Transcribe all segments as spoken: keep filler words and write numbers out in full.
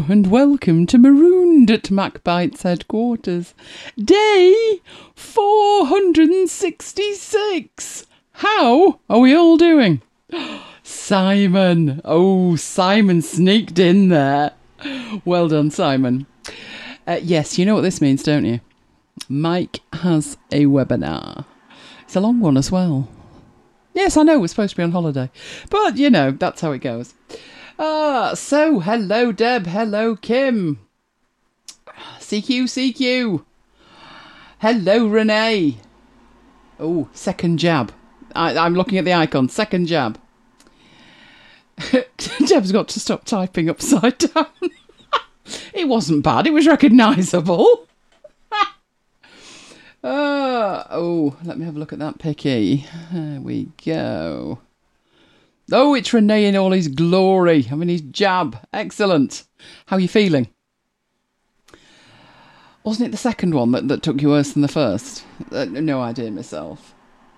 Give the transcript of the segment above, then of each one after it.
and welcome to Marooned at MacBytes headquarters. Day four hundred sixty-six. How are we all doing? Simon. Oh, Simon sneaked in there. Well done, Simon. Uh, yes, you know what this means, don't you? Mike has a webinar. It's a long one as well. Yes, I know we're supposed to be on holiday, but, you know, that's how it goes. Ah, so, hello, Deb. Hello, Kim. C Q, C Q. Hello, Renee. Oh, second jab. I, I'm looking at the icon. Second jab. Deb's got to stop typing upside down. It wasn't bad. It was recognisable. uh, oh, let me have a look at that picky. There we go. Oh, it's Renee in all his glory. I mean, his jab. Excellent. How are you feeling? Wasn't it the second one that, that took you worse than the first? Uh, no idea myself.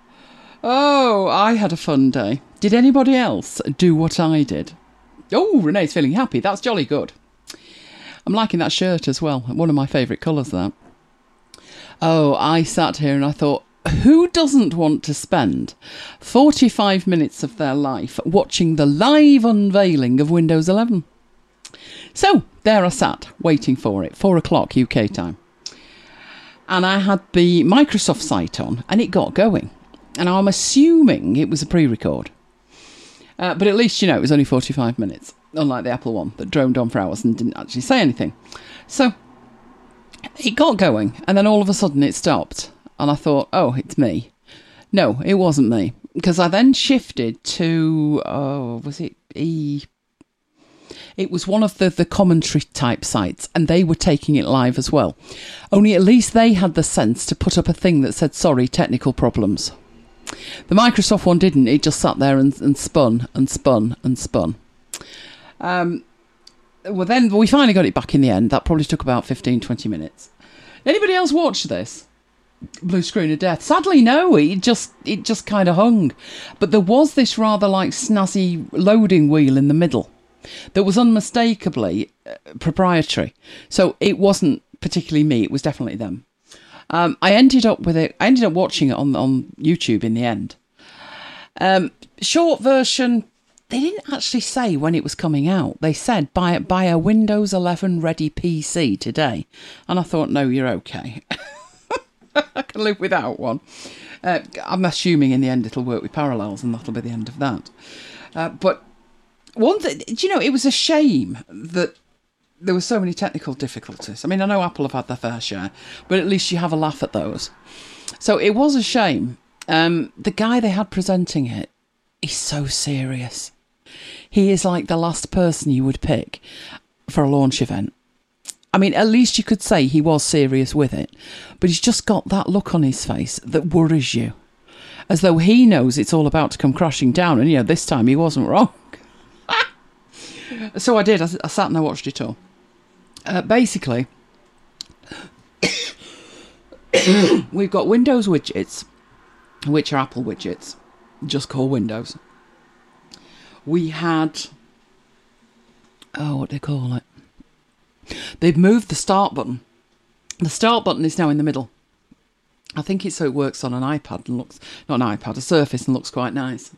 Oh, I had a fun day. Did anybody else do what I did? Oh, Renee's feeling happy. That's jolly good. I'm liking that shirt as well. One of my favourite colours, that. Oh, I sat here and I thought, who doesn't want to spend forty-five minutes of their life watching the live unveiling of Windows eleven? So, there I sat, waiting for it, four o'clock U K time. And I had the Microsoft site on, and it got going. And I'm assuming it was a pre-record. Uh, but at least, you know, it was only forty-five minutes, unlike the Apple one that droned on for hours and didn't actually say anything. So, it got going, and then all of a sudden it stopped. And I thought, oh, it's me. No, it wasn't me. Because I then shifted to, oh, was it E? It was one of the, the commentary type sites, and they were taking it live as well. Only at least they had the sense to put up a thing that said, sorry, technical problems. The Microsoft one didn't. It just sat there and, and spun and spun and spun. Um, well, then we finally got it back in the end. That probably took about fifteen, twenty minutes. Anybody else watch this? Blue screen of death. Sadly, no. It just it just kind of hung. But there was this rather like snazzy loading wheel in the middle that was unmistakably uh, proprietary. So it wasn't particularly me. It was definitely them. Um, I ended up with it. I ended up watching it on on YouTube in the end. Um, short version. They didn't actually say when it was coming out. They said buy buy a Windows eleven ready P C today, and I thought, no, you're okay. I can live without one. Uh, I'm assuming in the end it'll work with Parallels, and that'll be the end of that. Uh, but one thing, do you know, it was a shame that there were so many technical difficulties. I mean, I know Apple have had their fair share, but at least you have a laugh at those. So it was a shame. Um, the guy they had presenting it, he's so serious. He is like the last person you would pick for a launch event. I mean, at least you could say he was serious with it, but he's just got that look on his face that worries you, as though he knows it's all about to come crashing down, and, you know, this time he wasn't wrong. So I did. I, I sat and I watched it all. Uh, basically, we've got Windows widgets, which are Apple widgets, just called Windows. We had, oh, what do they call it? They've moved the start button. The start button is now in the middle. I think it's so it works on an iPad and looks, not an iPad, a Surface, and looks quite nice.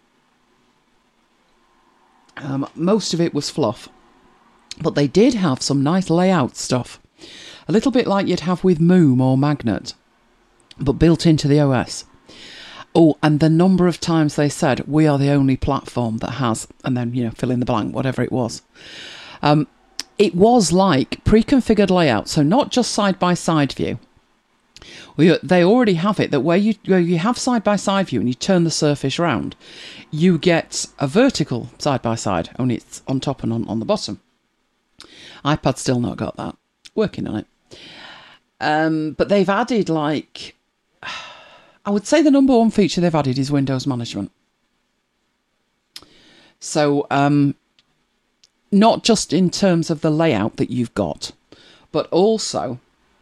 Um, most of it was fluff, but they did have some nice layout stuff. A little bit like you'd have with Moom or Magnet, but built into the O S. Oh, and the number of times they said, we are the only platform that has, and then, you know, fill in the blank, whatever it was. Um, it was like pre-configured layout, so not just side-by-side view. We, they already have it that where you, where you have side-by-side view and you turn the surface round, you get a vertical side-by-side, only it's on top and on, on the bottom. iPad's still not got that. Working on it. Um, but they've added, like, I would say the number one feature they've added is Windows management. So, um, not just in terms of the layout that you've got, but also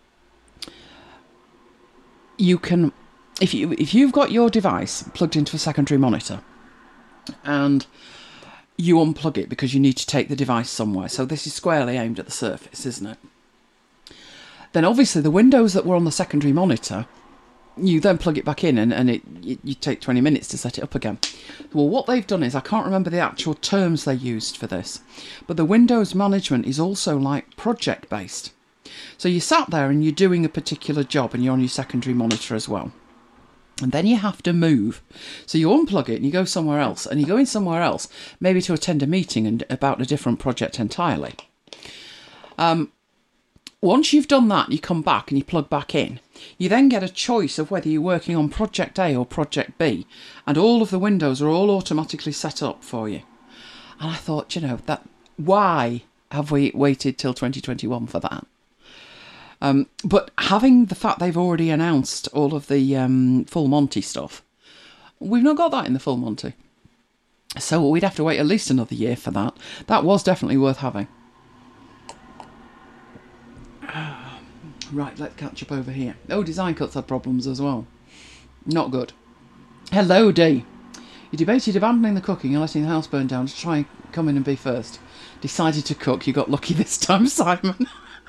you can, if you if you've got your device plugged into a secondary monitor, and you unplug it because you need to take the device somewhere. So this is squarely aimed at the Surface, isn't it? Then obviously the windows that were on the secondary monitor, you then plug it back in and, and it you, you take twenty minutes to set it up again. Well, what they've done is, I can't remember the actual terms they used for this, but the Windows management is also like project based. So you sat there and you're doing a particular job and you're on your secondary monitor as well. And then you have to move. So you unplug it and you go somewhere else, and you go in somewhere else, maybe to attend a meeting and about a different project entirely. Um, once you've done that, you come back and you plug back in. You then get a choice of whether you're working on Project A or Project B, and all of the windows are all automatically set up for you. And I thought, you know, that why have we waited till twenty twenty-one for that? Um, but having the fact they've already announced all of the um, Full Monty stuff, we've not got that in the Full Monty. So we'd have to wait at least another year for that. That was definitely worth having. Right, let's catch up over here. Oh, Design Cuts had problems as well. Not good. Hello, Dee. You debated abandoning the cooking and letting the house burn down to try and come in and be first. Decided to cook. You got lucky this time, Simon.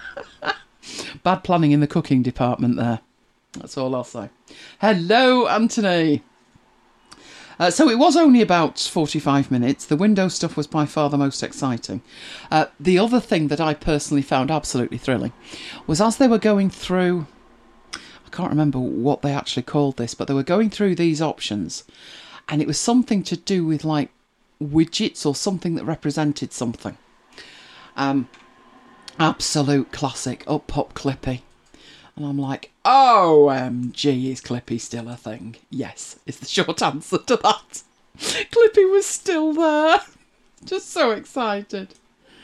Bad planning in the cooking department there. That's all I'll say. Hello, Anthony. Uh, so it was only about forty-five minutes. The Windows stuff was by far the most exciting. Uh, the other thing that I personally found absolutely thrilling was as they were going through, I can't remember what they actually called this, but they were going through these options, and it was something to do with like widgets or something that represented something. Um, absolute classic. Up pop Clippy. And I'm like, O M G, is Clippy still a thing? Yes, is the short answer to that. Clippy was still there. Just so excited.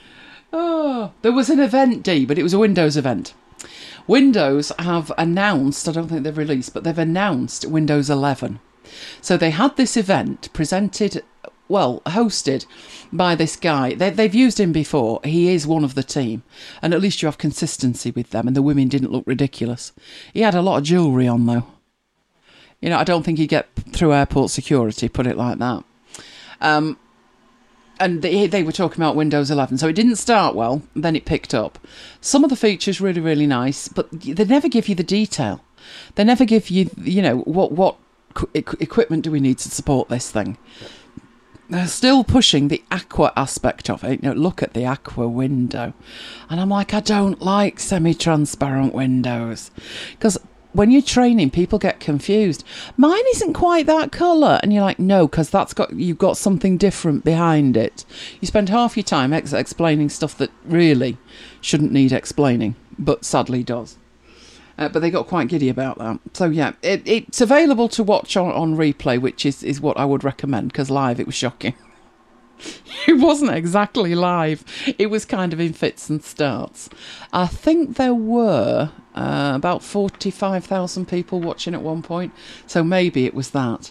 Oh, there was an event, Dee, but it was a Windows event. Windows have announced, I don't think they've released, but they've announced Windows eleven. So they had this event presented, well, hosted by this guy. They, they've used him before. He is one of the team. And at least you have consistency with them, and the women didn't look ridiculous. He had a lot of jewellery on, though. You know, I don't think he'd get through airport security, put it like that. Um, and they, they were talking about Windows eleven. So it didn't start well, then it picked up. Some of the features really, really nice, but they never give you the detail. They never give you, you know, what, what equipment do we need to support this thing. They're still pushing the aqua aspect of it. You know, look at the aqua window. And I'm like, I don't like semi-transparent windows. Because when you're training, people get confused. Mine isn't quite that colour. And you're like, no, because that's got you've got something different behind it. You spend half your time ex- explaining stuff that really shouldn't need explaining, but sadly does. Uh, but they got quite giddy about that. So, yeah, it, it's available to watch on, on replay, which is, is what I would recommend, because live it was shocking. It wasn't exactly live. It was kind of in fits and starts. I think there were uh, about forty-five thousand people watching at one point, so maybe it was that.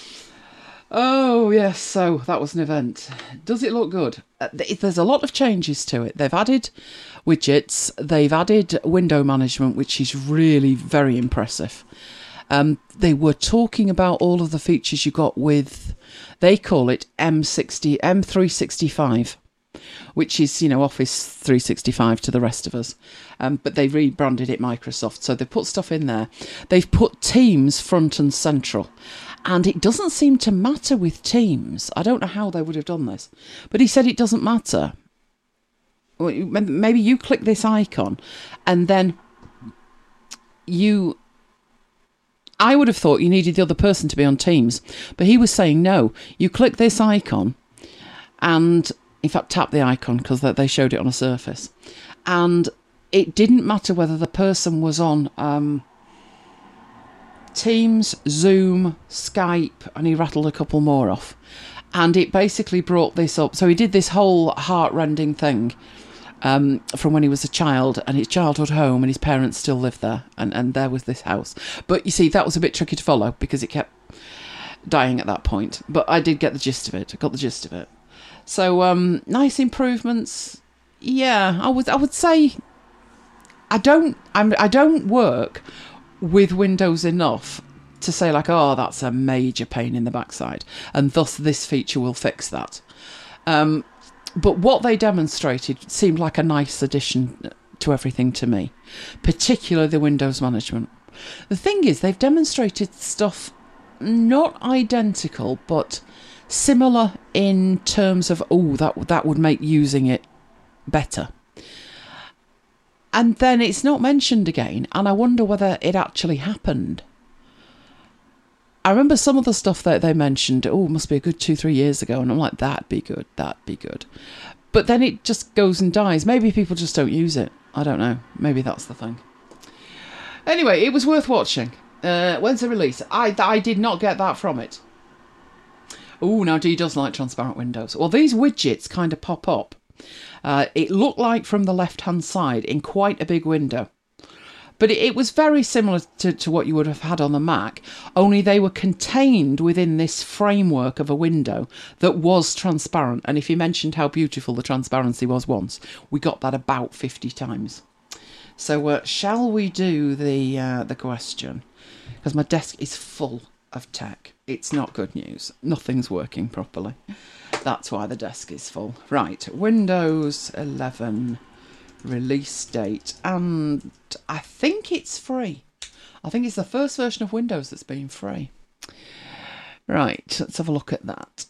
Oh, yes, so that was an event. Does it look good? Uh, there's a lot of changes to it. They've added widgets, they've added window management, which is really very impressive. Um, they were talking about all of the features you got with, they call it M sixty, M three sixty-five, which is, you know, Office three sixty-five to the rest of us. Um, but they rebranded it Microsoft, so they've put stuff in there. They've put Teams front and central. And it doesn't seem to matter with Teams. I don't know how they would have done this. But he said it doesn't matter. Maybe you click this icon and then you... I would have thought you needed the other person to be on Teams. But he was saying, no, you click this icon and, in fact, tap the icon because they showed it on a Surface. And it didn't matter whether the person was on... Um, Teams, Zoom, Skype, and he rattled a couple more off. And it basically brought this up. So he did this whole heart-rending thing um, from when he was a child, and his childhood home, and his parents still lived there, and, and there was this house. But you see, that was a bit tricky to follow because it kept dying at that point. But I did get the gist of it. I got the gist of it. So um, nice improvements. Yeah, I would I would say I don't I'm, I don't work with Windows enough to say like, oh, that's a major pain in the backside, and thus this feature will fix that. Um, but what they demonstrated seemed like a nice addition to everything to me, particularly the Windows management. The thing is, they've demonstrated stuff not identical, but similar in terms of, oh, that that would make using it better. And then it's not mentioned again, and I wonder whether it actually happened. I remember some of the stuff that they mentioned, oh, it must be a good two, three years ago, and I'm like, that'd be good, that'd be good. But then it just goes and dies. Maybe people just don't use it. I don't know. Maybe that's the thing. Anyway, it was worth watching. Uh, when's the release? I, I did not get that from it. Oh, now Dee does like transparent windows. Well, these widgets kind of pop up. Uh, it looked like from the left-hand side in quite a big window. But it, it was very similar to, to what you would have had on the Mac, only they were contained within this framework of a window that was transparent. And if you mentioned how beautiful the transparency was once, we got that about fifty times. So uh, shall we do the uh, the question? Because my desk is full of tech. It's not good news. Nothing's working properly. That's why the desk is full. Right, Windows eleven release date. And I think it's free. I think it's the first version of Windows that's been free. Right, let's have a look at that.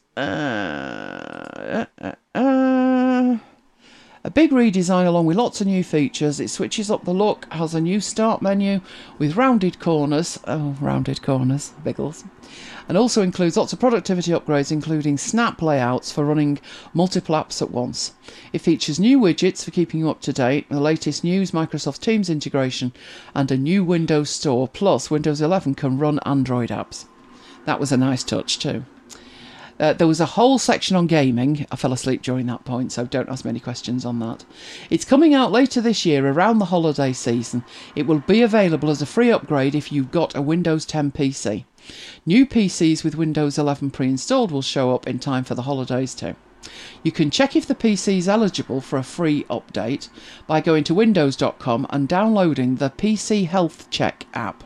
Uh, uh, uh, a big redesign along with lots of new features. It switches up the look, has a new start menu with rounded corners. Oh, rounded corners, biggles. And also includes lots of productivity upgrades, including snap layouts for running multiple apps at once. It features new widgets for keeping you up to date, the latest news, Microsoft Teams integration, and a new Windows Store. Plus, Windows eleven can run Android apps. That was a nice touch too. Uh, there was a whole section on gaming. I fell asleep during that point, so don't ask many questions on that. It's coming out later this year, around the holiday season. It will be available as a free upgrade if you've got a Windows ten P C. New P Cs with Windows eleven pre-installed will show up in time for the holidays too. You can check if the P C is eligible for a free update by going to windows dot com and downloading the P C Health Check app.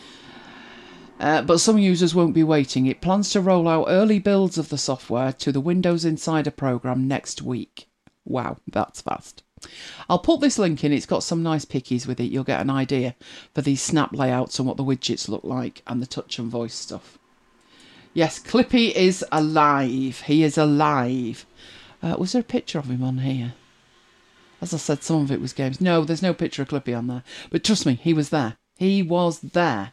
Uh, but some users won't be waiting. It plans to roll out early builds of the software to the Windows Insider program next week. Wow, that's fast. I'll put this link in. It's got some nice pickies with it. You'll get an idea for these snap layouts and what the widgets look like and the touch and voice stuff. Yes, Clippy is alive. He is alive. Uh, was there a picture of him on here? As I said, some of it was games. No, there's no picture of Clippy on there. But trust me, he was there. He was there.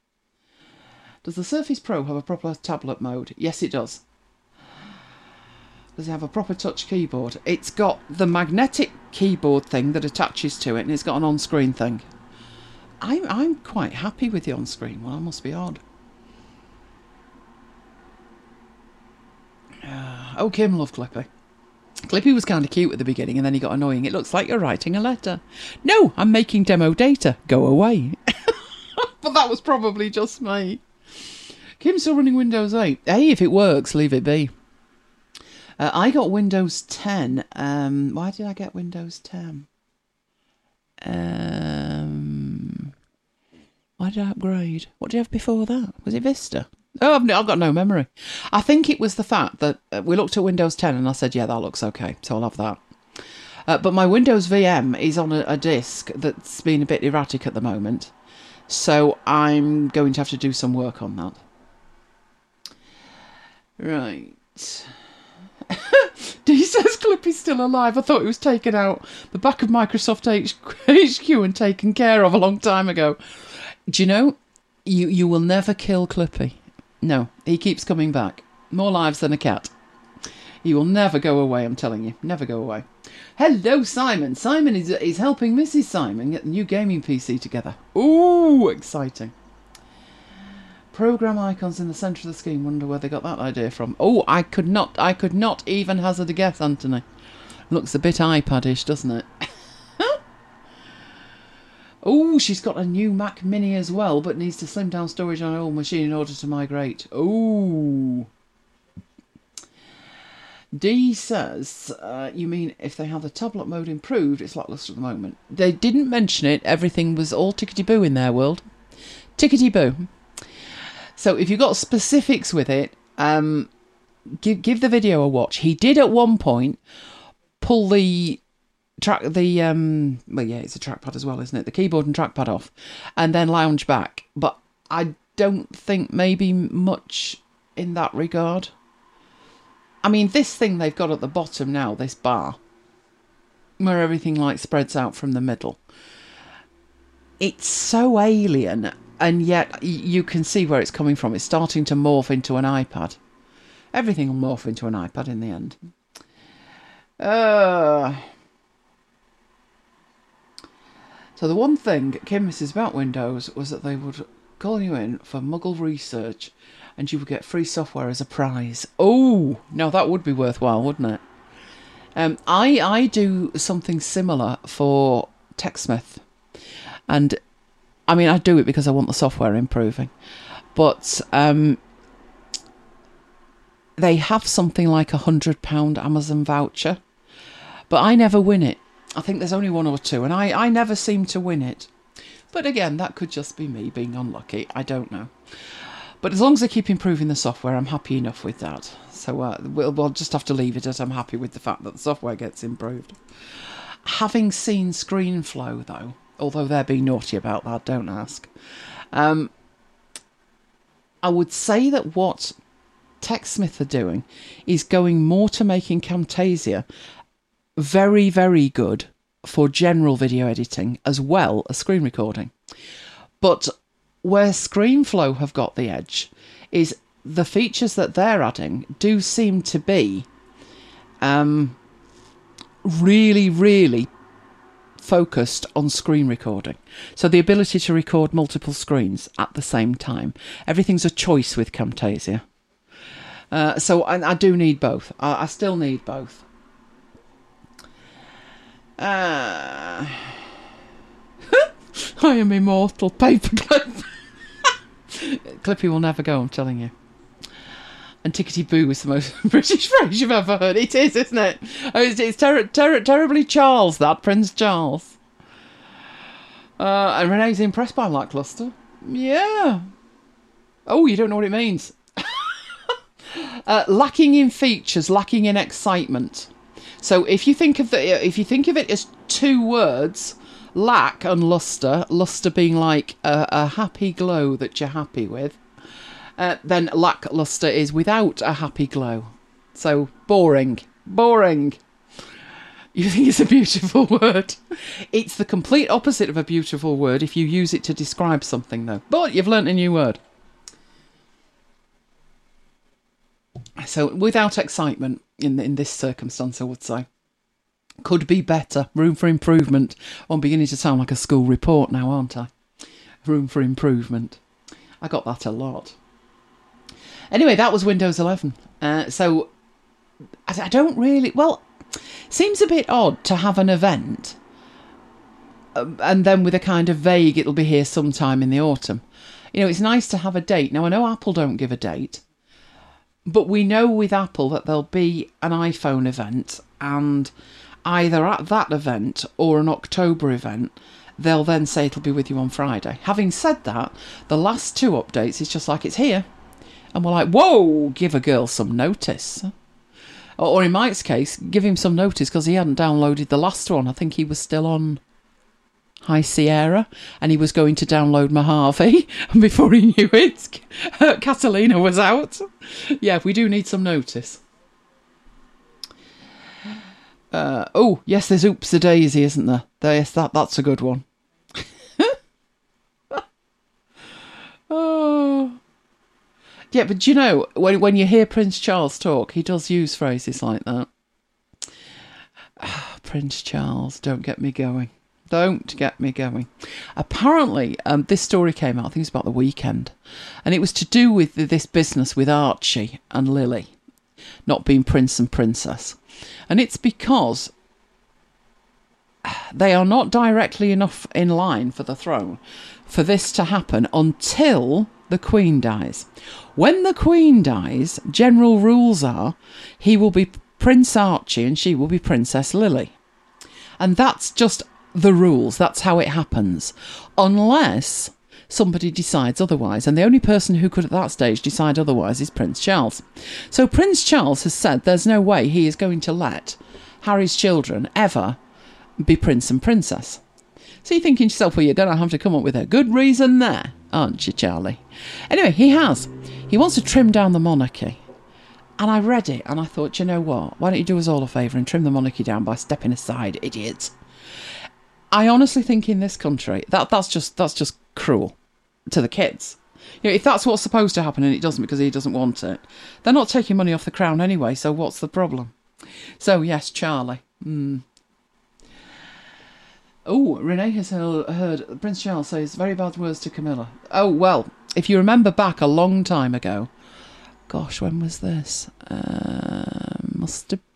Does the Surface Pro have a proper tablet mode? Yes, it does. Does it have a proper touch keyboard? It's got the magnetic keyboard thing that attaches to it, and it's got an on-screen thing. I'm, I'm quite happy with the on-screen one, I must be odd. Uh, oh, Kim loved Clippy. Clippy was kind of cute at the beginning, and then he got annoying. It looks like you're writing a letter. No, I'm making demo data. Go away. But that was probably just me. Kim's still running Windows eight. Hey, if it works, leave it be. Uh, I got Windows ten. Um, why did I get Windows ten? Um, why did I upgrade? What did you have before that? Was it Vista? Oh, I've, I've got no memory. I think it was the fact that uh, we looked at Windows ten and I said, yeah, that looks okay, so I'll have that. Uh, but my Windows V M is on a, a disk that's been a bit erratic at the moment, so I'm going to have to do some work on that. Right. Dee says Clippy's still alive. I thought he was taken out the back of Microsoft H Q and taken care of a long time ago. Do you know, you, you will never kill Clippy. No, he keeps coming back. More lives than a cat. He will never go away, I'm telling you. Never go away. Hello, Simon. Simon is, is helping Missus Simon get the new gaming P C together. Ooh, exciting. Program icons in the centre of the screen. Wonder where they got that idea from. Oh, I could not, I could not even hazard a guess, Anthony. Looks a bit iPad-ish, doesn't it? Oh, she's got a new Mac Mini as well, but needs to slim down storage on her old machine in order to migrate. Oh. Dee says, uh, you mean if they have the tablet mode improved, it's lacklustre at the moment. They didn't mention it. Everything was all tickety-boo in their world. Tickety-boo. So if you've got specifics with it, um, give give the video a watch. He did at one point pull the track, the um, well, yeah, it's a trackpad as well, isn't it? The keyboard and trackpad off, and then lounge back. But I don't think maybe much in that regard. I mean, this thing they've got at the bottom now, this bar, where everything like spreads out from the middle. It's so alien, and yet you can see where it's coming from. It's starting to morph into an iPad. Everything will morph into an iPad in the end. Uh, so the one thing Kim misses about Windows was that they would call you in for Muggle research and you would get free software as a prize. Oh, now that would be worthwhile, wouldn't it? Um, I, I do something similar for TechSmith. And, I mean, I do it because I want the software improving. But um, they have something like a one hundred pound Amazon voucher. But I never win it. I think there's only one or two. And I, I never seem to win it. But again, that could just be me being unlucky. I don't know. But as long as I keep improving the software, I'm happy enough with that. So uh, we'll, we'll just have to leave it at I'm happy with the fact that the software gets improved. Having seen ScreenFlow, though, although they're being naughty about that, don't ask. Um, I would say that what TechSmith are doing is going more to making Camtasia very, very good for general video editing as well as screen recording. But where ScreenFlow have got the edge is the features that they're adding do seem to be um, really, really focused on screen recording. So the ability to record multiple screens at the same time. Everything's a choice with Camtasia. Uh, so I, I do need both. I, I still need both. Uh, I am immortal. Paperclip. Clippy will never go, I'm telling you. And tickety boo is the most British phrase you've ever heard. It is, isn't it? Oh, it's it's ter- ter- terribly Charles, that, Prince Charles. Uh, and Renee's impressed by lackluster. Yeah. Oh, you don't know what it means. uh, lacking in features, lacking in excitement. So if you think of the, if you think of it as two words, lack and luster, luster being like a, a happy glow that you're happy with, uh, then lackluster is without a happy glow. So boring, boring. You think it's a beautiful word. It's the complete opposite of a beautiful word if you use it to describe something, though. But you've learnt a new word. So without excitement in in this circumstance, I would say. Could be better. Room for improvement. I'm beginning to sound like a school report now, aren't I? Room for improvement. I got that a lot. Anyway, that was Windows eleven. Uh, so I, I don't really... Well, seems a bit odd to have an event um, and then with a kind of vague, it'll be here sometime in the autumn. You know, it's nice to have a date. Now, I know Apple don't give a date, but we know with Apple that there'll be an iPhone event, and either at that event or an October event, they'll then say it'll be with you on Friday. Having said that, the last two updates, it's just like it's here. And we're like, whoa, give a girl some notice. Or in Mike's case, give him some notice because he hadn't downloaded the last one. I think he was still on High Sierra and he was going to download Mojave. And before he knew it, Catalina was out. Yeah, we do need some notice. Uh, oh, yes, there's Oops a Daisy, isn't there? Yes, that, that's a good one. Oh... Yeah, but you know, when when you hear Prince Charles talk, he does use phrases like that. Oh, Prince Charles, don't get me going. Don't get me going. Apparently, um, this story came out, I think it was about the weekend, and it was to do with this business with Archie and Lily not being prince and princess. And it's because they are not directly enough in line for the throne for this to happen until the Queen dies. When the Queen dies, general rules are he will be Prince Archie and she will be Princess Lily. And that's just the rules. That's how it happens. Unless somebody decides otherwise. And the only person who could at that stage decide otherwise is Prince Charles. So Prince Charles has said there's no way he is going to let Harry's children ever be prince and princess. So you're thinking to yourself, well, you're going to have to come up with a good reason there, aren't you, Charlie? Anyway, he has. He wants to trim down the monarchy. And I read it and I thought, you know what? Why don't you do us all a favour and trim the monarchy down by stepping aside, idiots? I honestly think in this country, that that's just that's just cruel to the kids. You know, if that's what's supposed to happen and it doesn't because he doesn't want it, they're not taking money off the crown anyway, so what's the problem? So, yes, Charlie. Mm. Oh, Renee has heard Prince Charles says very bad words to Camilla. Oh, well, if you remember back a long time ago, gosh, when was this? Uh, must have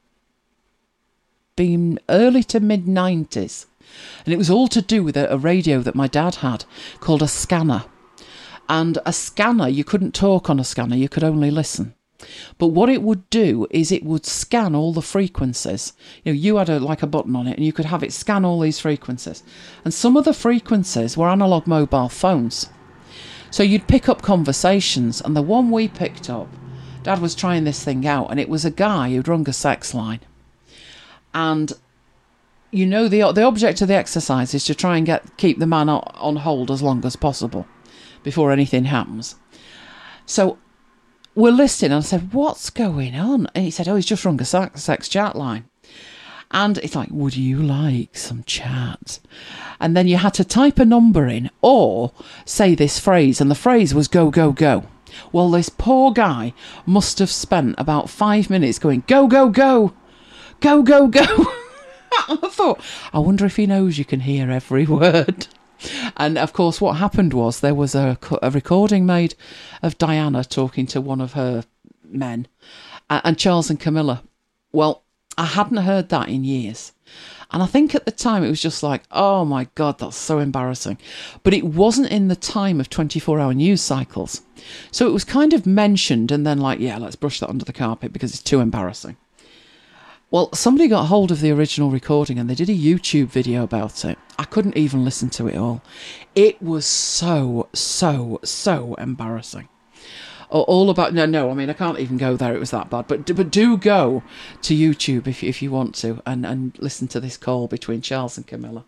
been early to mid-nineties. And it was all to do with a, a radio that my dad had called a scanner. And a scanner, you couldn't talk on a scanner, you could only listen. But what it would do is it would scan all the frequencies. You know, you had a, like a button on it and you could have it scan all these frequencies. And some of the frequencies were analogue mobile phones. So you'd pick up conversations, and the one we picked up, Dad was trying this thing out, and it was a guy who'd rung a sex line. And, you know, the the object of the exercise is to try and get keep the man on hold as long as possible before anything happens. So we're listening, and I said, what's going on? And he said, oh, he's just rung a sex chat line. And it's like, would you like some chat? And then you had to type a number in or say this phrase, and the phrase was go, go, go. Well, this poor guy must have spent about five minutes going, go, go, go, go, go, go. I thought, I wonder if he knows you can hear every word. And, of course, what happened was there was a, a recording made of Diana talking to one of her men and Charles and Camilla. Well, I hadn't heard that in years. And I think at the time it was just like, oh, my God, that's so embarrassing. But it wasn't in the time of twenty-four hour news cycles. So it was kind of mentioned and then like, yeah, let's brush that under the carpet because it's too embarrassing. Well, somebody got hold of the original recording and they did a YouTube video about it. I couldn't even listen to it all. It was so, so, so embarrassing. All about, no, no, I mean, I can't even go there. It was that bad. But but do go to YouTube if, if you want to and, and listen to this call between Charles and Camilla.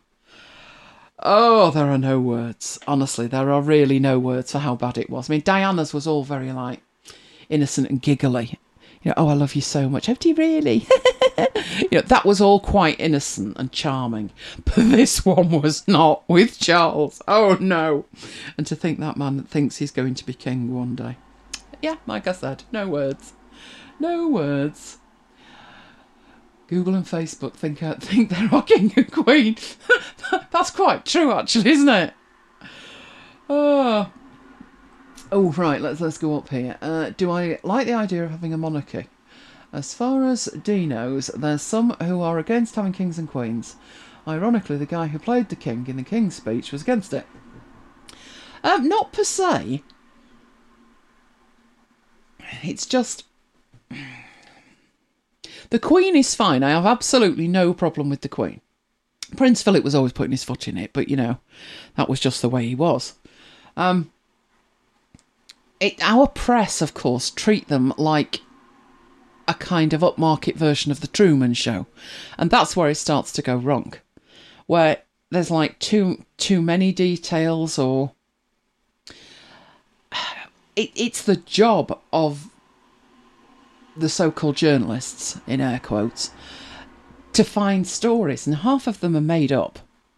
Oh, there are no words. Honestly, there are really no words for how bad it was. I mean, Diana's was all very, like, innocent and giggly. You know, oh, I love you so much. Oh, do you really? You know, that was all quite innocent and charming. But this one was not with Charles. Oh, no. And to think that man thinks he's going to be king one day. Yeah, like I said, no words. No words. Google and Facebook think, uh, think they're our king and queen. That's quite true, actually, isn't it? Oh. Oh, right, let's let's go up here. Uh, do I like the idea of having a monarchy? As far as Dee knows, there's some who are against having kings and queens. Ironically, the guy who played the king in the King's Speech was against it. Um, not per se. It's just... The Queen is fine. I have absolutely no problem with the Queen. Prince Philip was always putting his foot in it, but, you know, that was just the way he was. Um... It, our press, of course, treat them like a kind of upmarket version of the Truman Show. And that's where it starts to go wrong. Where there's like too too many details or... It, it's the job of the so-called journalists, in air quotes, to find stories. And half of them are made up.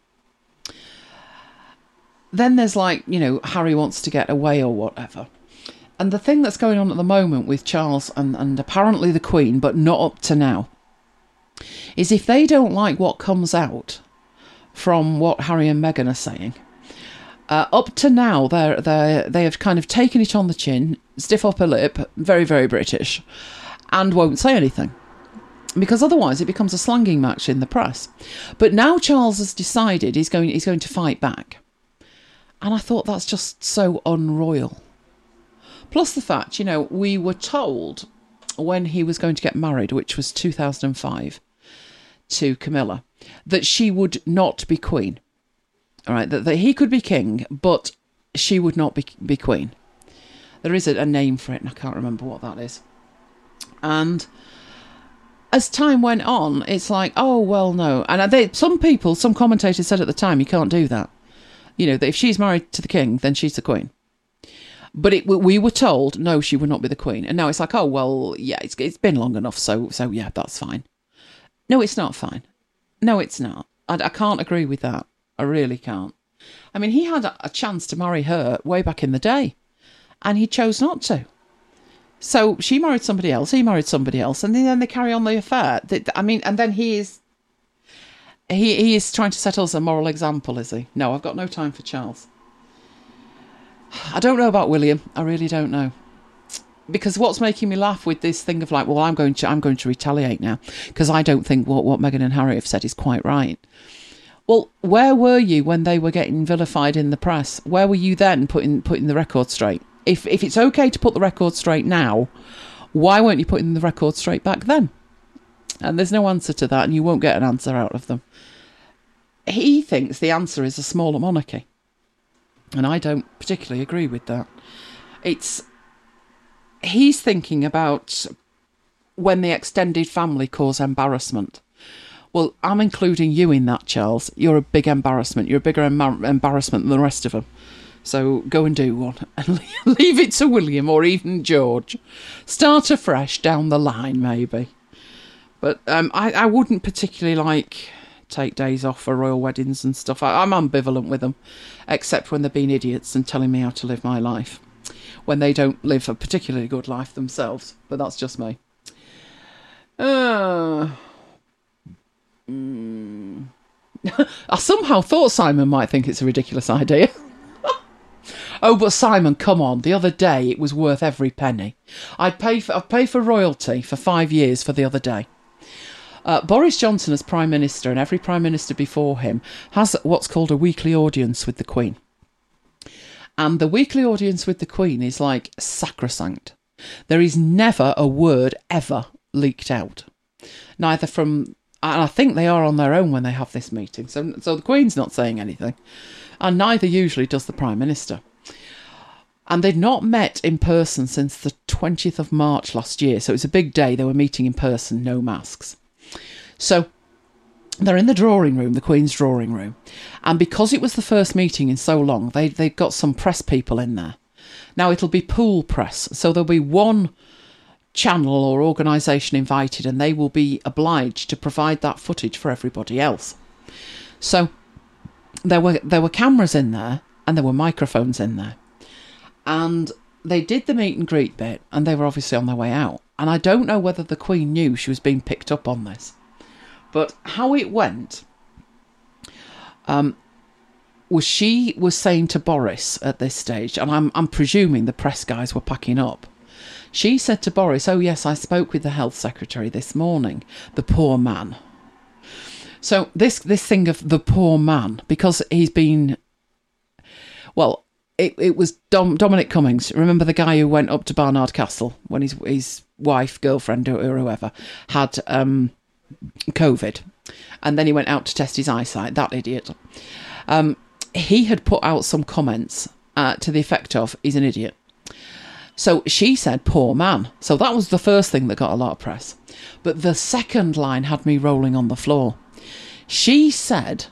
Then there's like, you know, Harry wants to get away or whatever. And the thing that's going on at the moment with Charles and, and apparently the Queen, but not up to now, is if they don't like what comes out from what Harry and Meghan are saying, uh, up to now they're, they're, they have kind of taken it on the chin, stiff upper lip, very, very British, and won't say anything. Because otherwise it becomes a slanging match in the press. But now Charles has decided he's going, he's going to fight back. And I thought that's just so unroyal. Plus the fact, you know, we were told when he was going to get married, which was two thousand five, to Camilla, that she would not be queen. All right, that, that he could be king, but she would not be, be Queen. There is a, a name for it, and I can't remember what that is. And as time went on, it's like, oh, well, no. And they, some people, some commentators said at the time, you can't do that. You know, that if she's married to the king, then she's the Queen. But it, we were told, no, she would not be the Queen. And now it's like, oh, well, yeah, it's, it's been long enough, so, so yeah, that's fine. No, it's not fine. No, it's not. I, I can't agree with that. I really can't. I mean, he had a, a chance to marry her way back in the day, and he chose not to. So she married somebody else, he married somebody else, and then they carry on the affair. I mean, and then he is... He, he is trying to set us a moral example, is he? No, I've got no time for Charles. I don't know about William. I really don't know. Because what's making me laugh with this thing of like, well, I'm going to I'm going to retaliate now because I don't think what, what Meghan and Harry have said is quite right. Well, where were you when they were getting vilified in the press? Where were you then putting putting the record straight? If if it's okay to put the record straight now, why weren't you putting the record straight back then? And there's no answer to that, and you won't get an answer out of them. He thinks the answer is a smaller monarchy. And I don't particularly agree with that. It's... He's thinking about when the extended family cause embarrassment. Well, I'm including you in that, Charles. You're a big embarrassment. You're a bigger em- embarrassment than the rest of them. So go and do one. And leave it to William or even George. Start afresh down the line, maybe. But um, I, I wouldn't particularly like take days off for royal weddings and stuff. I, I'm ambivalent with them, except when they're being idiots and telling me how to live my life, when they don't live a particularly good life themselves. But that's just me. Uh, mm. I somehow thought Simon might think it's a ridiculous idea. Oh, but Simon, come on. The other day, it was worth every penny. I'd pay for, I'd pay for royalty for five years for the other day. Uh, Boris Johnson as Prime Minister, and every Prime Minister before him, has what's called a weekly audience with the Queen. And the weekly audience with the Queen is like sacrosanct. There is never a word ever leaked out. Neither from... And I think they are on their own when they have this meeting. So, so the Queen's not saying anything. And neither usually does the Prime Minister. And they'd not met in person since the twentieth of March last year. So it was a big day. They were meeting in person, no masks. So they're in the drawing room, the Queen's drawing room. And because it was the first meeting in so long, they, they've got some press people in there. Now, it'll be pool press. So there'll be one channel or organisation invited, and they will be obliged to provide that footage for everybody else. So there were there were cameras in there, and there were microphones in there. And they did the meet and greet bit, and they were obviously on their way out. And I don't know whether the Queen knew she was being picked up on this. But how it went um, was she was saying to Boris at this stage, and I'm, I'm presuming the press guys were packing up. She said to Boris, oh yes, I spoke with the health secretary this morning, the poor man. So this, this thing of the poor man, because he's been, well, it, it was Dom, Dominic Cummings. Remember the guy who went up to Barnard Castle when his, his wife, girlfriend or, or whoever had um, COVID. And then he went out to test his eyesight, that idiot. Um, he had put out some comments uh, to the effect of, he's an idiot. So she said, poor man. So that was the first thing that got a lot of press. But the second line had me rolling on the floor. She said,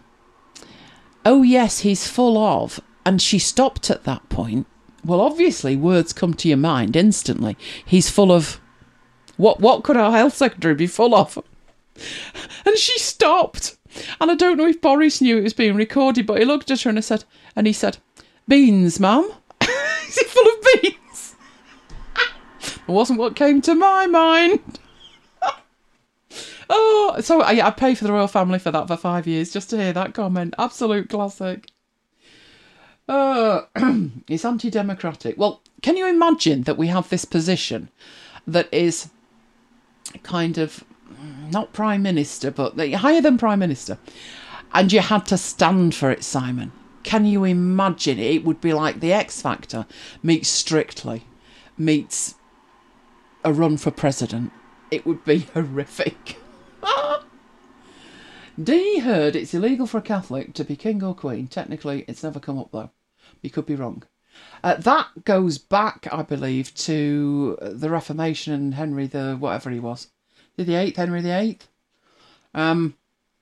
oh yes, he's full of... And she stopped at that point. Well, obviously, words come to your mind instantly. He's full of... What What could our health secretary be full of? And she stopped. And I don't know if Boris knew it was being recorded, but he looked at her and I said, and he said, beans, ma'am? Is he full of beans? It wasn't what came to my mind. Oh, so I, I pay for the royal family for that for five years just to hear that comment. Absolute classic. Uh, it's anti-democratic. Well, can you imagine that we have this position that is kind of not prime minister, but higher than prime minister, and you had to stand for it, Simon? Can you imagine it? It would be like the X Factor meets Strictly meets a run for president. It would be horrific. Dee heard it's illegal for a Catholic to be king or queen. Technically, it's never come up though. You could be wrong. Uh, that goes back, I believe, to the Reformation and Henry the whatever he was, the Eighth, Henry the Eighth. Um,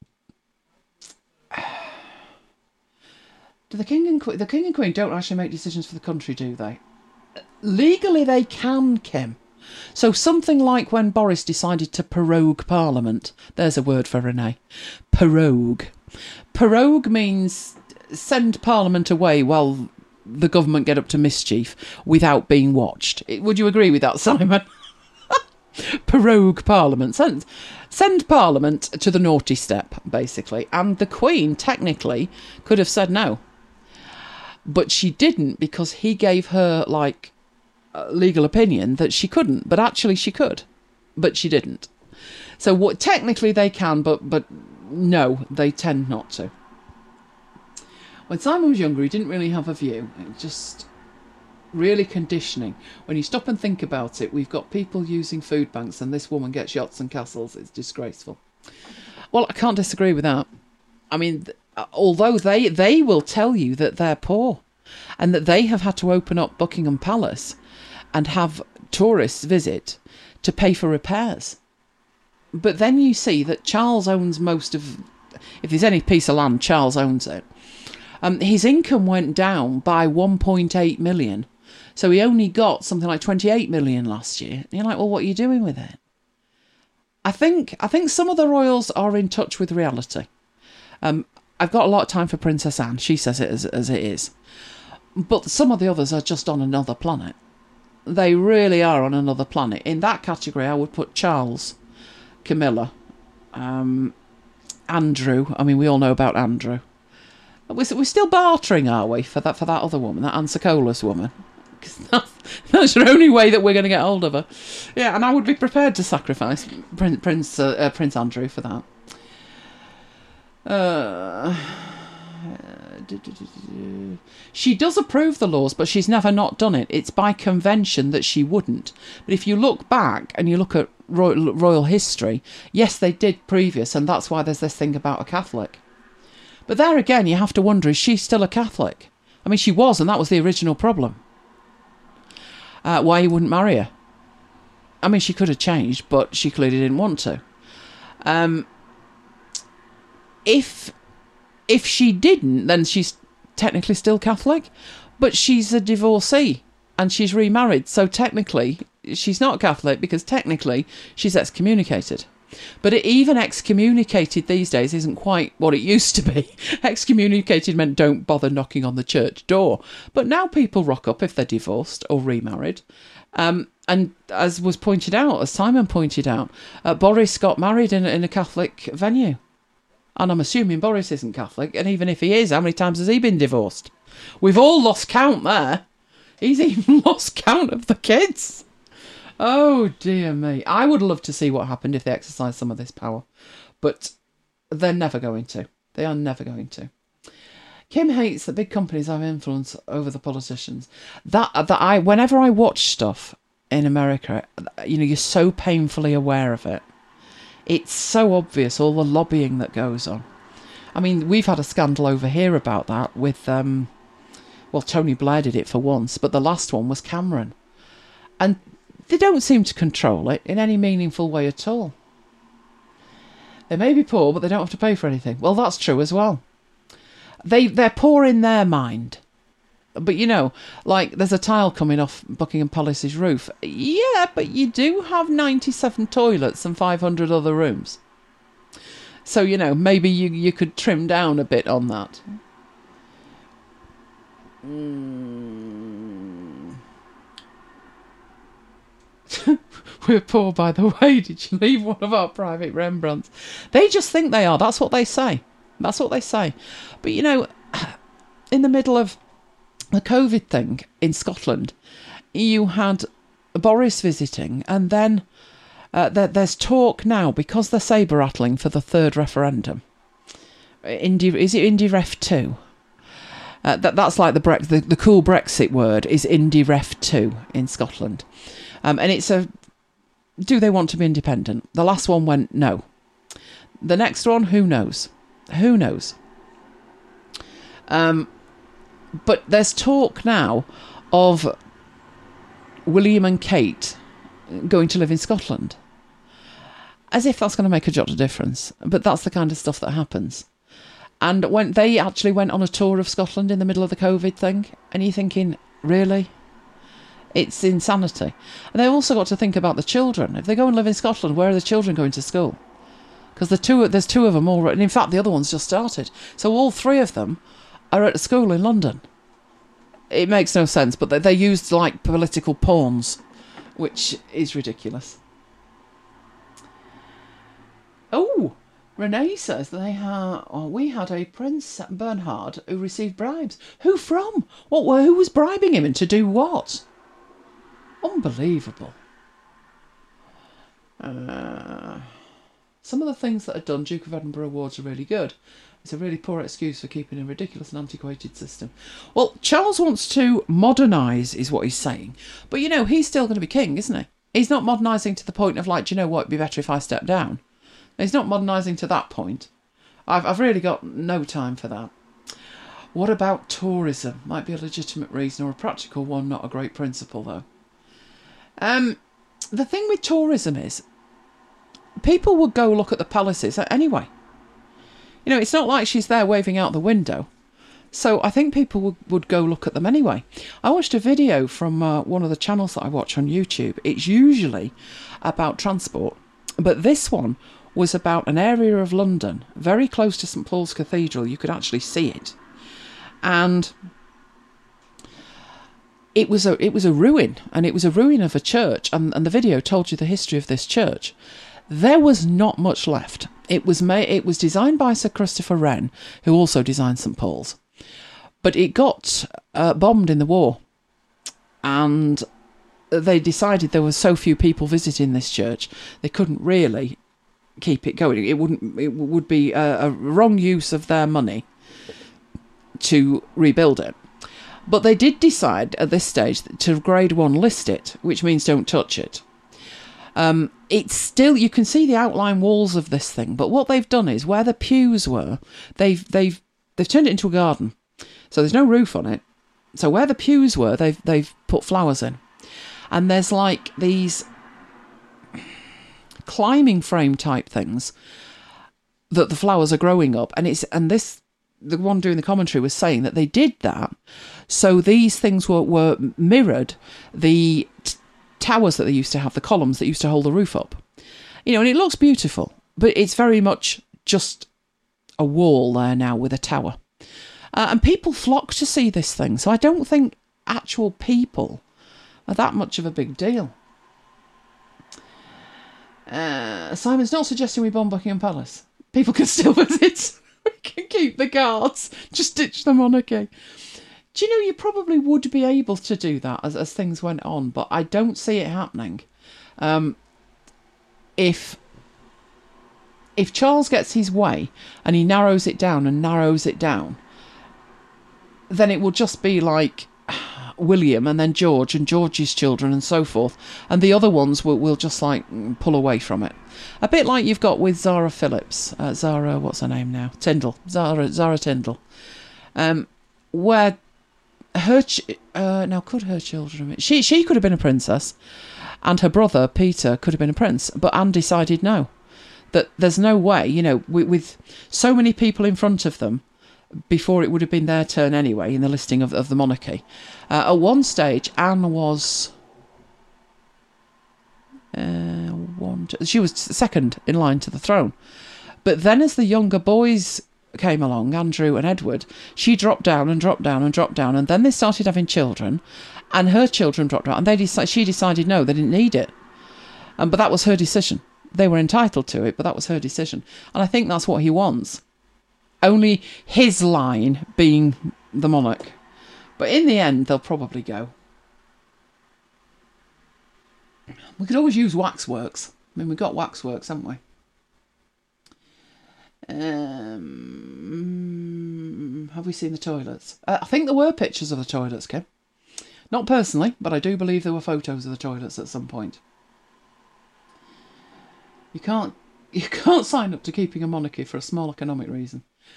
do the king and the king and queen don't actually make decisions for the country, do they? Legally, they can, Kim. So something like when Boris decided to prorogue Parliament. There's a word for Renee. Prorogue. Prorogue means send Parliament away while the government get up to mischief without being watched. Would you agree with that, Simon? Prorogue Parliament. Send, send Parliament to the naughty step, basically. And the Queen, technically, could have said no. But she didn't, because he gave her, like, a legal opinion that she couldn't. But actually she could. But she didn't. So what technically they can, but but no, they tend not to. When Simon was younger, he didn't really have a view. It just really conditioning. When you stop and think about it, we've got people using food banks and this woman gets yachts and castles. It's disgraceful. Well, I can't disagree with that. I mean, although they, they will tell you that they're poor and that they have had to open up Buckingham Palace and have tourists visit to pay for repairs. But then you see that Charles owns most of... If there's any piece of land, Charles owns it. Um, his income went down by one point eight million. So he only got something like twenty-eight million last year. And you're like, well, what are you doing with it? I think I think some of the royals are in touch with reality. Um, I've got a lot of time for Princess Anne. She says it as, as it is. But some of the others are just on another planet. They really are on another planet. In that category, I would put Charles, Camilla, um, Andrew. I mean, we all know about Andrew. We're, we're still bartering, are we, for that for that other woman, that Ansicola's woman? Because that's, that's the only way that we're going to get hold of her. Yeah, and I would be prepared to sacrifice Prince Prince, uh, uh, Prince Andrew for that. Uh, she does approve the laws, but she's never not done it. It's by convention that she wouldn't. But if you look back and you look at royal, royal history, yes, they did previous, and that's why there's this thing about a Catholic. But there again, you have to wonder, is she still a Catholic? I mean, she was, and that was the original problem. Uh, why he wouldn't marry her? I mean, she could have changed, but she clearly didn't want to. Um, if if she didn't, then she's technically still Catholic, but she's a divorcee and she's remarried, so technically she's not Catholic because technically she's excommunicated. But it, even excommunicated these days isn't quite what it used to be. Excommunicated meant don't bother knocking on the church door. But now people rock up if they're divorced or remarried. Um, and as was pointed out, as Simon pointed out, uh, Boris got married in, in a Catholic venue. And I'm assuming Boris isn't Catholic. And even if he is, how many times has he been divorced? We've all lost count there. He's even lost count of the kids. Oh, dear me. I would love to see what happened if they exercised some of this power. But they're never going to. They are never going to. Kim hates that big companies have influence over the politicians. That that I, whenever I watch stuff in America, you know, you're so painfully aware of it. It's so obvious, all the lobbying that goes on. I mean, we've had a scandal over here about that with, um, well, Tony Blair did it for once, but the last one was Cameron. And they don't seem to control it in any meaningful way at all. They may be poor, but they don't have to pay for anything. Well, that's true as well. They, they're poor in their mind. But, you know, like, there's a tile coming off Buckingham Palace's roof. Yeah, but you do have ninety-seven toilets and five hundred other rooms. So, you know, maybe you, you could trim down a bit on that. Mm. We're poor, by the way. Did you leave one of our private Rembrandts? They just think they are. That's what they say. That's what they say. But, you know, in the middle of the COVID thing in Scotland, you had Boris visiting, and then uh, there, there's talk now, because they're sabre-rattling for the third referendum. Indy, is it Indy Ref two? Uh, that, that's like the, bre- the the cool Brexit word is Indy Ref two in Scotland. Um, and it's a, do they want to be independent? The last one went no. The next one, who knows? Who knows? Um, But there's talk now of William and Kate going to live in Scotland. As if that's going to make a jot of difference. But that's the kind of stuff that happens. And when they actually went on a tour of Scotland in the middle of the COVID thing, and you're thinking, really? It's insanity. And they've also got to think about the children. If they go and live in Scotland, where are the children going to school? Because the two, there's two of them already. And in fact, the other one's just started. So all three of them are at a school in London. It makes no sense, but they, they're used like political pawns, which is ridiculous. Oh, Renee says they ha- oh, we had a Prince Bernhard who received bribes. Who from? What? Who was bribing him and to do what? Unbelievable. Uh, some of the things that are done, Duke of Edinburgh Awards, are really good. It's a really poor excuse for keeping a ridiculous and antiquated system. Well, Charles wants to modernise, is what he's saying. But, you know, he's still going to be king, isn't he? He's not modernising to the point of, like, do you know what, it'd be better if I step down. He's not modernising to that point. I've, I've really got no time for that. What about tourism? Might be a legitimate reason or a practical one, not a great principle, though. Um, the thing with tourism is, people would go look at the palaces anyway. You know, it's not like she's there waving out the window. So I think people would, would go look at them anyway. I watched a video from uh, one of the channels that I watch on YouTube. It's usually about transport. But this one was about an area of London, very close to St Paul's Cathedral. You could actually see it. And it was a, it was a ruin. And it was a ruin of a church. And, and the video told you the history of this church. There was not much left. It was made, it was designed by Sir Christopher Wren, who also designed St Paul's. But it got uh, bombed in the war. And they decided there were so few people visiting this church, they couldn't really keep it going. It wouldn't. It would be a, a wrong use of their money to rebuild it. But they did decide at this stage to grade one list it, which means don't touch it. Um, it's still, you can see the outline walls of this thing, but what they've done is where the pews were, they've they've they've turned it into a garden. So there's no roof on it. So where the pews were, they've they've put flowers in, and there's like these climbing frame type things that the flowers are growing up, and it's and this the one doing the commentary was saying that they did that so these things were were mirrored the t- towers that they used to have, the columns that used to hold the roof up, you know, and it looks beautiful, but it's very much just a wall there now with a tower, uh, and people flock to see this thing. So I don't think actual people are that much of a big deal. Uh, Simon's not suggesting we bomb Buckingham Palace. People can still visit. We can keep the guards. Just ditch the monarchy. Do you know, you probably would be able to do that as, as things went on, but I don't see it happening. Um, if if Charles gets his way and he narrows it down and narrows it down, then it will just be like William and then George and George's children and so forth, and the other ones will, will just like pull away from it. A bit like you've got with Zara Phillips, uh, Zara, what's her name now? Tyndall, Zara, Zara Tyndall, um, where her, ch- uh, now could her children, she she could have been a princess, and her brother Peter could have been a prince, but Anne decided no, that there's no way, you know, with, with so many people in front of them, before it would have been their turn anyway in the listing of, of the monarchy. Uh, at one stage, Anne was uh, one, two, she was second in line to the throne. But then as the younger boys came along, Andrew and Edward, she dropped down and dropped down and dropped down, and then they started having children, and her children dropped out, and they deci- she decided no, they didn't need it. Um, but that was her decision. They were entitled to it, but that was her decision. And I think that's what he wants. Only his line being the monarch. But in the end, they'll probably go. We could always use waxworks. I mean, we've got waxworks, haven't we? Um, have we seen the toilets? Uh, I think there were pictures of the toilets, Kim. Not personally, but I do believe there were photos of the toilets at some point. You can't, you can't sign up to keeping a monarchy for a small economic reason.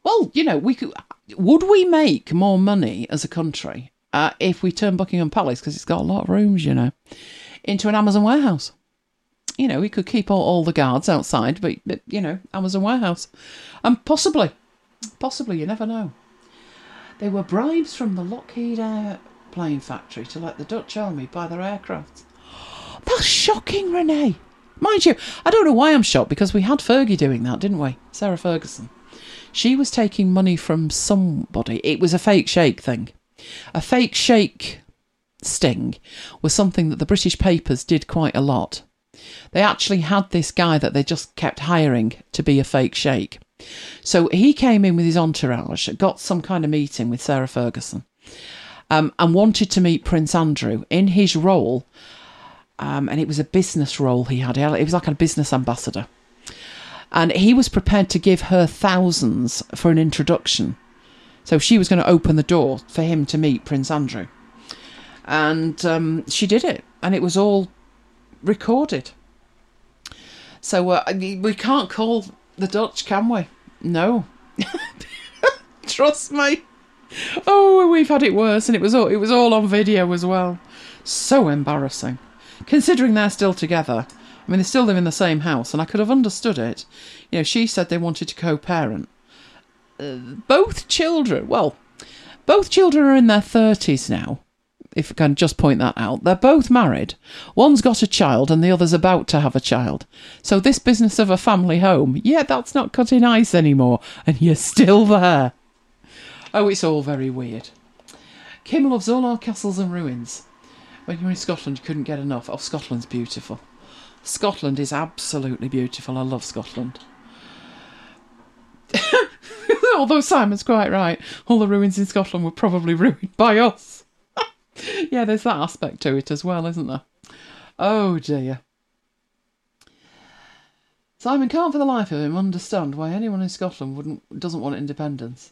Well, you know, we could. Would we make more money as a country uh, if we turned Buckingham Palace, because it's got a lot of rooms, you know, into an Amazon warehouse? You know, we could keep all, all the guards outside, but, but, you know, Amazon warehouse. And possibly, possibly, you never know. They were bribes from the Lockheed airplane factory to let the Dutch army buy their aircraft. That's shocking, Renee. Mind you, I don't know why I'm shocked, because we had Fergie doing that, didn't we? Sarah Ferguson. She was taking money from somebody. It was a fake shake thing. A fake shake sting was something that the British papers did quite a lot. They actually had this guy that they just kept hiring to be a fake shake. So he came in with his entourage, got some kind of meeting with Sarah Ferguson, um, and wanted to meet Prince Andrew in his role. Um, and it was a business role he had. It was like a business ambassador. And he was prepared to give her thousands for an introduction. So she was going to open the door for him to meet Prince Andrew. And um, she did it. And it was all recorded. So uh, we can't call the Dutch, can we? No. Trust me. Oh, we've had it worse. And it was all, it was all on video as well. So embarrassing. Considering they're still together. I mean, they still live in the same house, and I could have understood it. You know, she said they wanted to co-parent. Uh, both children, well, both children are in their thirties now, if I can just point that out. They're both married. One's got a child, and the other's about to have a child. So this business of a family home, yeah, that's not cutting ice anymore, and you're still there. Oh, it's all very weird. Kim loves all our castles and ruins. When you were in Scotland, you couldn't get enough. Oh, Scotland's beautiful. Scotland is absolutely beautiful. I love Scotland. Although Simon's quite right. All the ruins in Scotland were probably ruined by us. Yeah, there's that aspect to it as well, isn't there? Oh, dear. Simon can't for the life of him understand why anyone in Scotland wouldn't doesn't want independence.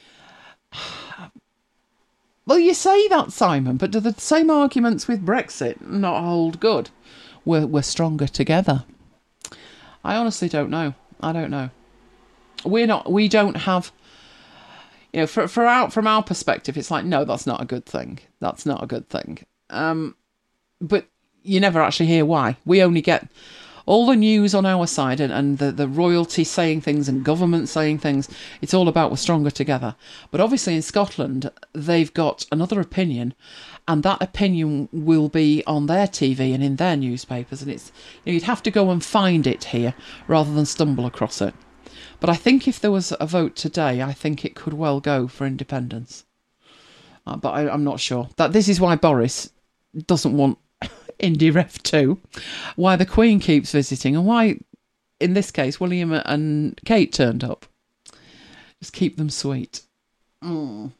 Well, you say that, Simon, but do the same arguments with Brexit not hold good? We're, we're stronger together. I honestly don't know. I don't know. We're not. We don't have. You know, for, for our, from our perspective, it's like, no, that's not a good thing. That's not a good thing. Um, but you never actually hear why. We only get all the news on our side, and, and the, the royalty saying things and government saying things. It's all about we're stronger together. But obviously in Scotland, they've got another opinion, and that opinion will be on their T V and in their newspapers. And it's, you know, you'd have to go and find it here rather than stumble across it. But I think if there was a vote today, I think it could well go for independence. Uh, but I, I'm not sure. That this is why Boris doesn't want Indy Ref two, why the Queen keeps visiting, and why, in this case, William and Kate turned up. Just keep them sweet. Mm.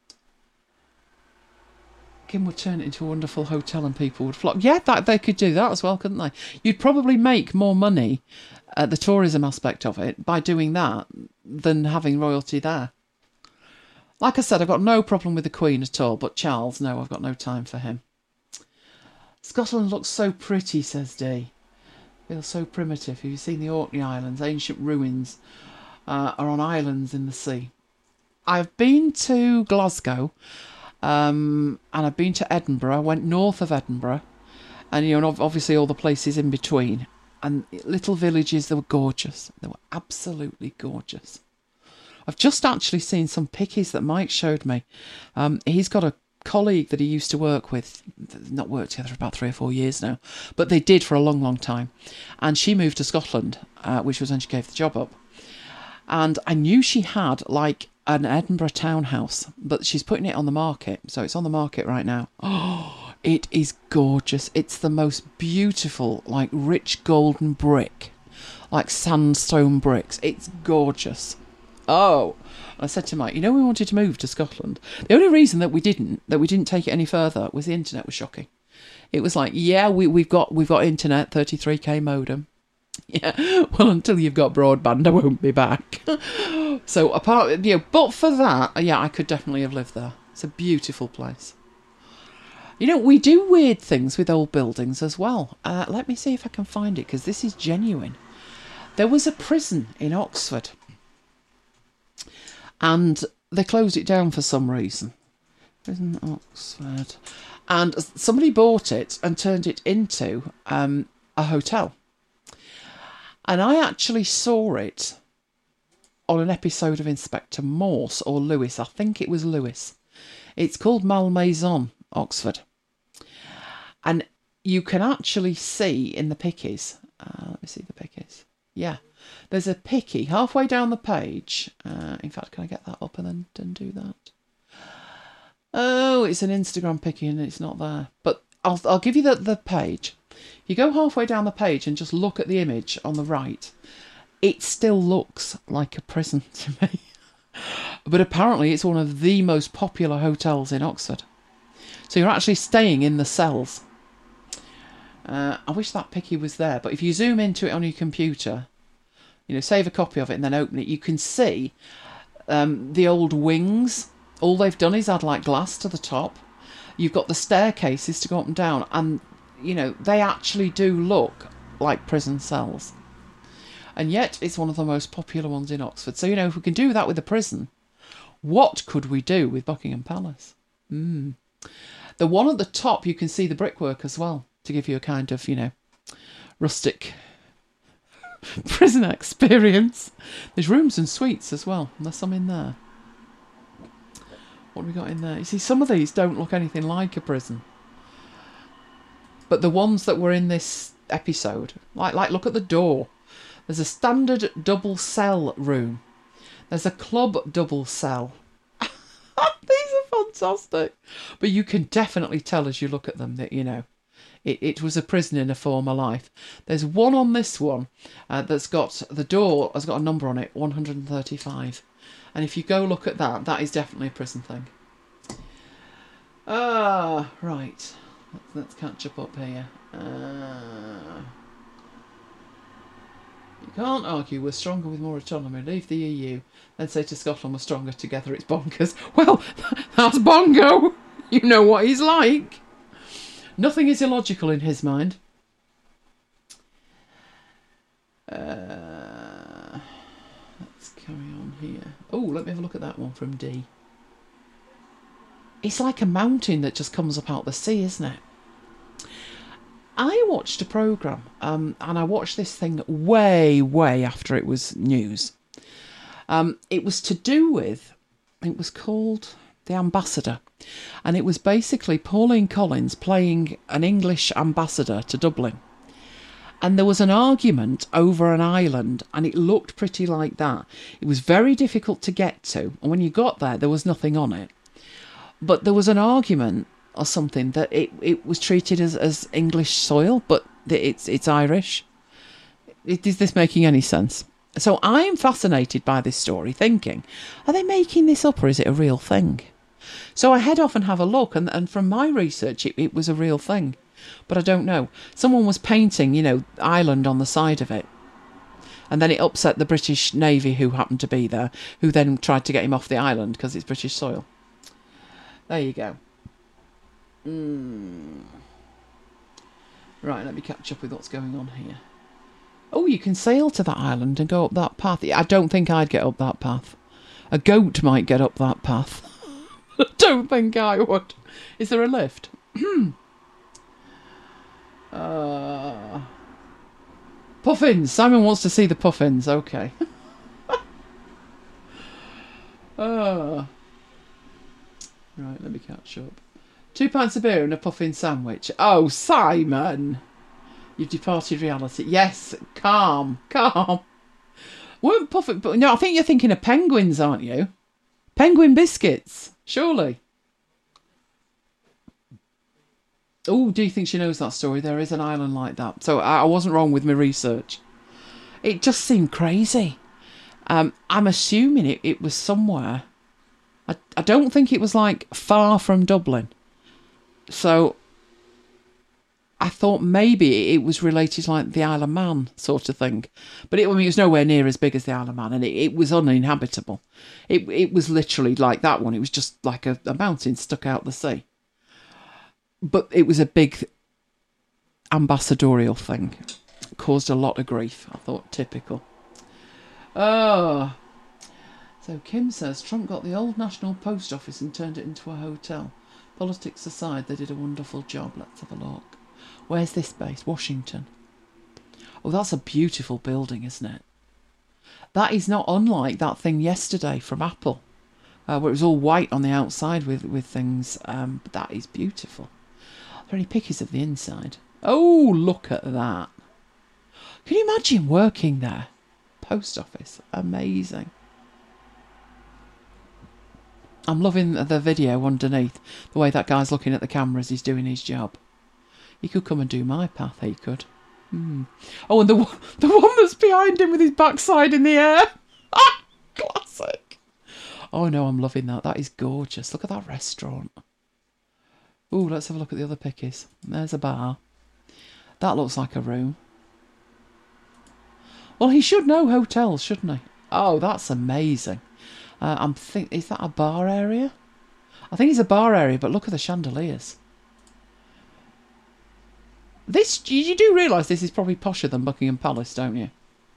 Kim would turn it into a wonderful hotel and people would flock. Yeah, that they could do that as well, couldn't they? You'd probably make more money at the tourism aspect of it by doing that than having royalty there. Like I said, I've got no problem with the Queen at all, but Charles, no, I've got no time for him. Scotland looks so pretty, says Dee. Feels so primitive. Have you seen the Orkney Islands? Ancient ruins uh, are on islands in the sea. I've been to Glasgow, um, and I've been to Edinburgh. I went north of Edinburgh, and you know, obviously all the places in between. And little villages, they were gorgeous. They were absolutely gorgeous. I've just actually seen some pickies that Mike showed me. Um, he's got a colleague that he used to work with, not worked together for about three or four years now, but they did for a long, long time. And she moved to Scotland, uh, which was when she gave the job up. And I knew she had like an Edinburgh townhouse, but she's putting it on the market. So it's on the market right now. Oh, it is gorgeous. It's the most beautiful, like rich golden brick, like sandstone bricks. It's gorgeous. Oh, I said to Mike, you know, we wanted to move to Scotland. The only reason that we didn't, that we didn't take it any further, was the internet was shocking. It was like, yeah, we, we've got we've got internet, thirty-three K modem. Yeah, well, until you've got broadband, I won't be back. So apart, you know, but for that, yeah, I could definitely have lived there. It's a beautiful place. You know, we do weird things with old buildings as well. Uh, let me see if I can find it, because this is genuine. There was a prison in Oxford. and they closed it down for some reason. Prison Oxford. And somebody bought it and turned it into um, a hotel. And I actually saw it on an episode of Inspector Morse or Lewis. I think it was Lewis. It's called Malmaison, Oxford. And you can actually see in the pickies. Uh, let me see the pickies. Yeah. There's a picky halfway down the page. Uh, in fact, can I get that up and then and do that? Oh, it's an Instagram picky and it's not there. But I'll I'll give you the, the page. If you go halfway down the page and just look at the image on the right, it still looks like a prison to me. But apparently it's one of the most popular hotels in Oxford. So you're actually staying in the cells. Uh, I wish that picky was there. But if you zoom into it on your computer, you know, save a copy of it and then open it, you can see um, the old wings. All they've done is add like glass to the top. You've got the staircases to go up and down. And, you know, they actually do look like prison cells. And yet it's one of the most popular ones in Oxford. So, you know, if we can do that with a prison, what could we do with Buckingham Palace? Mm. The one at the top, you can see the brickwork as well, to give you a kind of, you know, rustic prison experience. There's rooms and suites as well. And there's some in there. What have we got in there? You see, some of these don't look anything like a prison. But the ones that were in this episode, like, like look at the door. There's a standard double cell room. There's a club double cell. These are fantastic. But you can definitely tell as you look at them that, you know, it, it was a prison in a former life. There's one on this one uh, that's got, the door has got a number on it, one hundred thirty-five. And if you go look at that, that is definitely a prison thing. Ah, right. Let's, let's catch up up here. Uh, you can't argue we're stronger with more autonomy. Leave the E U. Then say to Scotland we're stronger together. It's bonkers. Well, that's Bongo. You know what he's like. Nothing is illogical in his mind. Uh, let's carry on here. Oh, let me have a look at that one from D. It's like a mountain that just comes up out the sea, isn't it? I watched a programme, um, and I watched this thing way, way after it was news. Um, it was to do with, it was called The Ambassador, and it was basically Pauline Collins playing an English ambassador to Dublin. And there was an argument over an island, and it looked pretty like that. It was very difficult to get to, and when you got there, there was nothing on it. But there was an argument or something that it, it was treated as, as English soil, but it's it's Irish. It, is this making any sense? So I'm fascinated by this story, thinking, are they making this up or is it a real thing? So I head off and have a look, and, and from my research, it, it was a real thing. But I don't know. Someone was painting, you know, island on the side of it. And then it upset the British Navy who happened to be there, who then tried to get him off the island because it's British soil. There you go. Mm. Right, let me catch up with what's going on here. Oh, you can sail to that island and go up that path. I don't think I'd get up that path. A goat might get up that path. I don't think I would. Is there a lift? uh, puffins. Simon wants to see the puffins. Okay. uh, right, let me catch up. Two pints of beer and a puffin sandwich. Oh, Simon! You've departed reality. Yes, calm, calm. Weren't puffin... But no, I think you're thinking of penguins, aren't you? Penguin biscuits, surely. Oh, do you think she knows that story? There is an island like that. So I wasn't wrong with my research. It just seemed crazy. Um, I'm assuming it, it was somewhere. I, I don't think it was like far from Dublin. So I thought maybe it was related to like the Isle of Man sort of thing. But it, I mean, it was nowhere near as big as the Isle of Man, and it, it was uninhabitable. It it was literally like that one. It was just like a, a mountain stuck out the sea. But it was a big ambassadorial thing. It caused a lot of grief. I thought, typical. Oh, So Kim says Trump got the old National Post Office and turned it into a hotel. Politics aside, they did a wonderful job. Let's have a look. Where's this based? Washington. Oh, that's a beautiful building, isn't it? That is not unlike that thing yesterday from Apple, uh, where it was all white on the outside with, with things. Um, but that is beautiful. Are there any pictures of the inside? Oh, look at that. Can you imagine working there? Post office. Amazing. I'm loving the video underneath. The way that guy's looking at the camera as he's doing his job. He could come and do my path, he could. Hmm. Oh, and the, the one that's behind him with his backside in the air. Classic. Oh, no, I'm loving that. That is gorgeous. Look at that restaurant. Ooh, let's have a look at the other pickies. There's a bar. That looks like a room. Well, he should know hotels, shouldn't he? Oh, that's amazing. Uh, I'm think is that a bar area? I think it's a bar area, but look at the chandeliers. This you do realise this is probably posher than Buckingham Palace, don't you?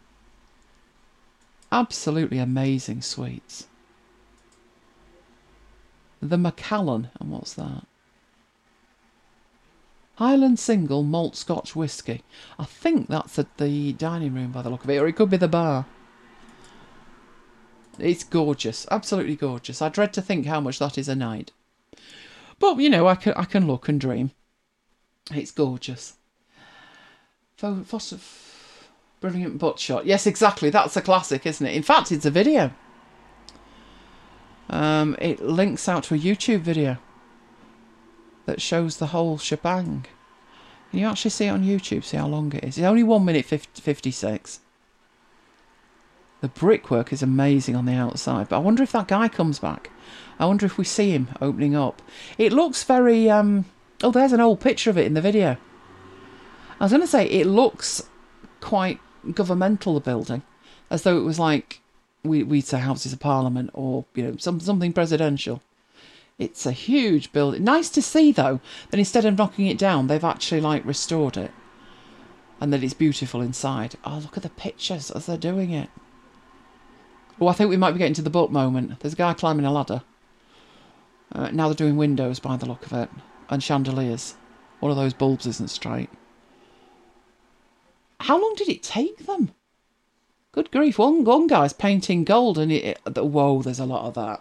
Absolutely amazing suites. The Macallan, and what's that? Highland Single Malt Scotch Whisky. I think that's at the dining room by the look of it, or it could be the bar. It's gorgeous, absolutely gorgeous. I dread to think how much that is a night. But, you know, I can, I can look and dream. It's gorgeous. Foster, brilliant butt shot. Yes, exactly, that's a classic, isn't it? In fact, it's a video. Um, it links out to a YouTube video that shows the whole shebang. Can you actually see it on YouTube? See how long it is? It's only one minute fifty-six. The brickwork is amazing on the outside, but I wonder if that guy comes back. I wonder if we see him opening up. It looks very... Um, oh, there's an old picture of it in the video. I was going to say, it looks quite governmental, the building, as though it was like, we, we'd say Houses of Parliament or, you know, some, something presidential. It's a huge building. Nice to see, though, that instead of knocking it down, they've actually, like, restored it. And that it's beautiful inside. Oh, look at the pictures as they're doing it. Oh, I think we might be getting to the book moment. There's a guy climbing a ladder. Uh, now they're doing windows by the look of it. And chandeliers. One of those bulbs isn't straight. How long did it take them? Good grief. One, one guy's painting gold and it, it... Whoa, there's a lot of that.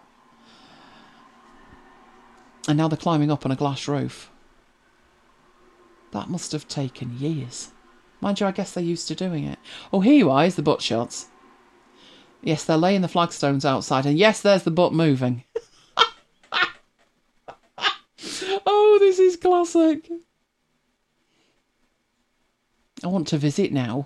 And now they're climbing up on a glass roof. That must have taken years. Mind you, I guess they're used to doing it. Oh, here you are, here's the butt shots. Yes, they're laying the flagstones outside. And yes, there's the butt moving. Oh, this is classic. I want to visit now.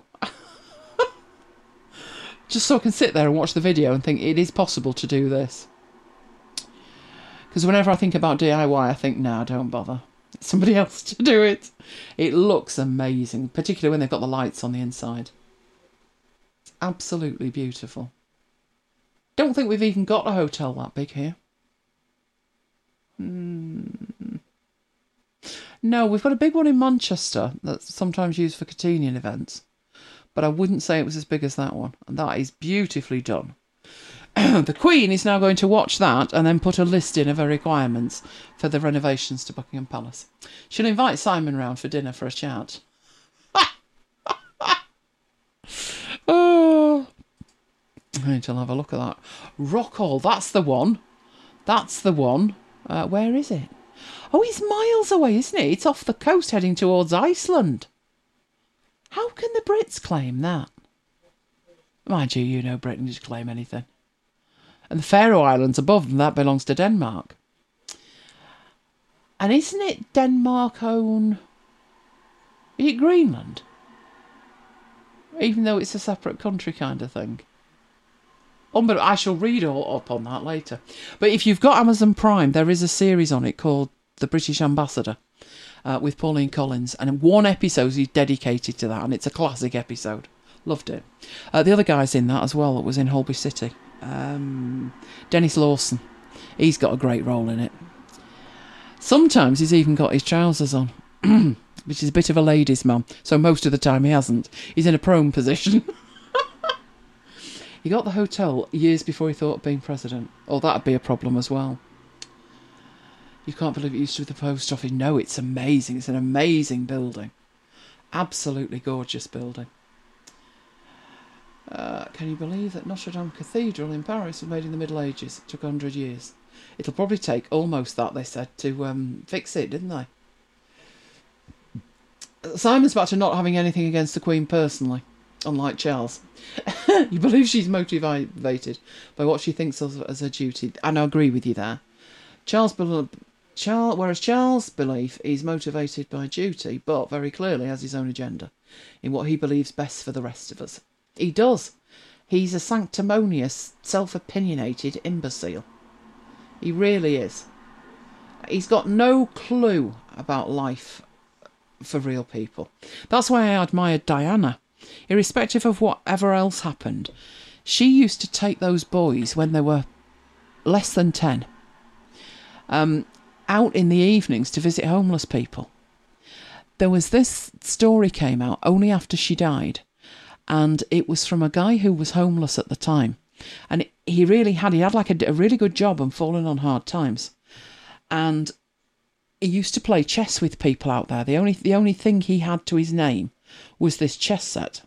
Just so I can sit there and watch the video and think it is possible to do this. Because whenever I think about D I Y, I think, nah, don't bother. It's somebody else to do it. It looks amazing, particularly when they've got the lights on the inside. It's absolutely beautiful. Don't think we've even got a hotel that big here. Hmm. No, we've got a big one in Manchester that's sometimes used for Catenian events. But I wouldn't say it was as big as that one. And that is beautifully done. The Queen is now going to watch that and then put a list in of her requirements for the renovations to Buckingham Palace. She'll invite Simon round for dinner for a chat. Oh, I need to have a look at that. Rockhall, that's the one. That's the one. Uh, where is it? Oh, it's miles away, isn't it? It's off the coast heading towards Iceland. How can the Brits claim that? Mind you, you know Britain just claim anything. And the Faroe Islands above them, that belongs to Denmark. And isn't it Denmark own... Is it Greenland? Even though it's a separate country kind of thing. Oh, but I shall read all up on that later. But if you've got Amazon Prime, there is a series on it called The British Ambassador uh, with Pauline Collins. And one episode is dedicated to that, and it's a classic episode. Loved it. Uh, the other guy's in that as well that was in Holby City. Um, Dennis Lawson. He's got a great role in it. Sometimes he's even got his trousers on, which is a bit of a ladies' man. So most of the time he hasn't. He's in a prone position. He got the hotel years before he thought of being president. Oh, that'd be a problem as well. You can't believe it used to be the post office. No, it's amazing. It's an amazing building. Absolutely gorgeous building. Uh, can you believe that Notre Dame Cathedral in Paris was made in the Middle Ages? It took one hundred years. It'll probably take almost that, they said, to um, fix it, didn't they? Simon's back to not having anything against the Queen personally, unlike Charles. You believe she's motivated by what she thinks of as her duty. And I agree with you there. Charles, Charles, whereas Charles' belief is motivated by duty, but very clearly has his own agenda in what he believes best for the rest of us. He does. He's a sanctimonious, self-opinionated imbecile. He really is. He's got no clue about life for real people. That's why I admired Diana. Irrespective of whatever else happened, she used to take those boys when they were less than ten um, out in the evenings to visit homeless people. There was this story came out only after she died, and it was from a guy who was homeless at the time. And he really had, he had like a, a really good job and fallen on hard times. And he used to play chess with people out there. The only the only thing he had to his name was this chess set.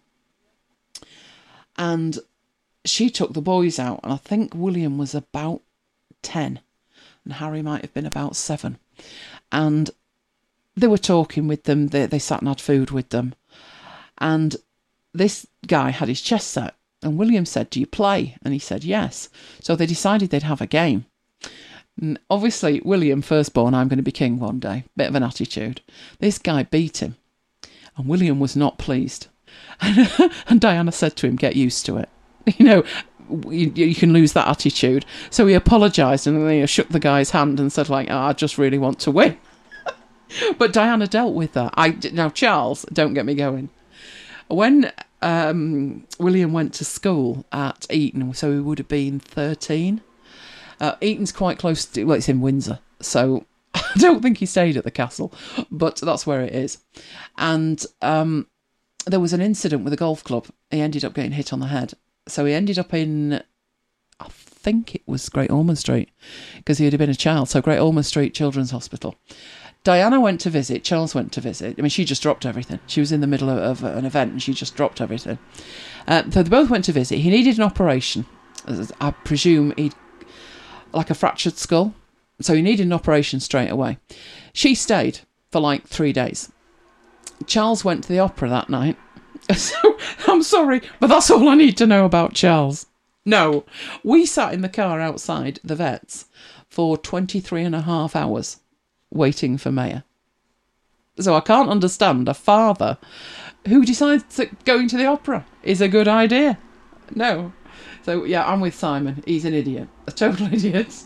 And she took the boys out, and I think William was about ten, and Harry might have been about seven. And they were talking with them. They they sat and had food with them. And this guy had his chess set, and William said, "Do you play?" And he said, "Yes." So they decided they'd have a game. And obviously, William, firstborn, I'm going to be king one day. Bit of an attitude. This guy beat him, and William was not pleased. And, and Diana said to him, "Get used to it. You know, you, you can lose that attitude." So he apologised, and then he shook the guy's hand and said, like, "Oh, I just really want to win." But Diana dealt with that. I now Charles, don't get me going. When um, William went to school at Eton, so he would have been thirteen. Uh, Eton's quite close to, well, it's in Windsor, so I don't think he stayed at the castle, but that's where it is. And um, there was an incident with a golf club. He ended up getting hit on the head. So he ended up in, I think it was Great Ormond Street, because he had been a child, so Great Ormond Street Children's Hospital. Diana went to visit, Charles went to visit. I mean, she just dropped everything. She was in the middle of, of an event and she just dropped everything. Uh, so they both went to visit. He needed an operation. I presume he'd like a fractured skull. So he needed an operation straight away. She stayed for like three days. Charles went to the opera that night. So, I'm sorry, but that's all I need to know about Charles. No, we sat in the car outside the vet's for twenty-three and a half hours waiting for Maya. So I can't understand a father who decides that going to the opera is a good idea. No. So, yeah, I'm with Simon. He's an idiot. A total idiot.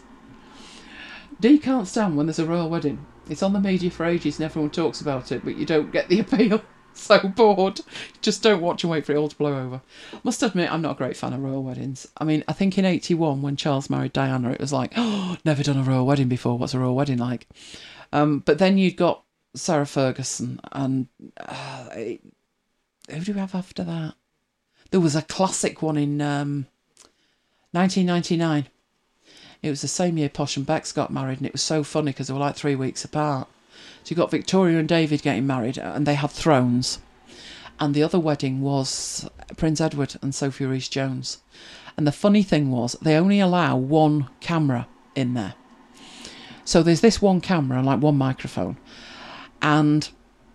Dee can't stand when there's a royal wedding. It's on the media for ages and everyone talks about it, but you don't get the appeal. So bored. Just don't watch and wait for it all to blow over. Must admit, I'm not a great fan of royal weddings. I mean, I think in eighty-one, when Charles married Diana, it was like, oh, never done a royal wedding before. What's a royal wedding like? Um, but then you'd got Sarah Ferguson and... Uh, who do we have after that? There was a classic one in... Um, nineteen ninety-nine. It was the same year Posh and Bex got married, and it was so funny because they were like three weeks apart. So you got Victoria and David getting married, and they had thrones. And the other wedding was Prince Edward and Sophie Rhys-Jones. And the funny thing was, they only allow one camera in there. So there's this one camera and like one microphone. And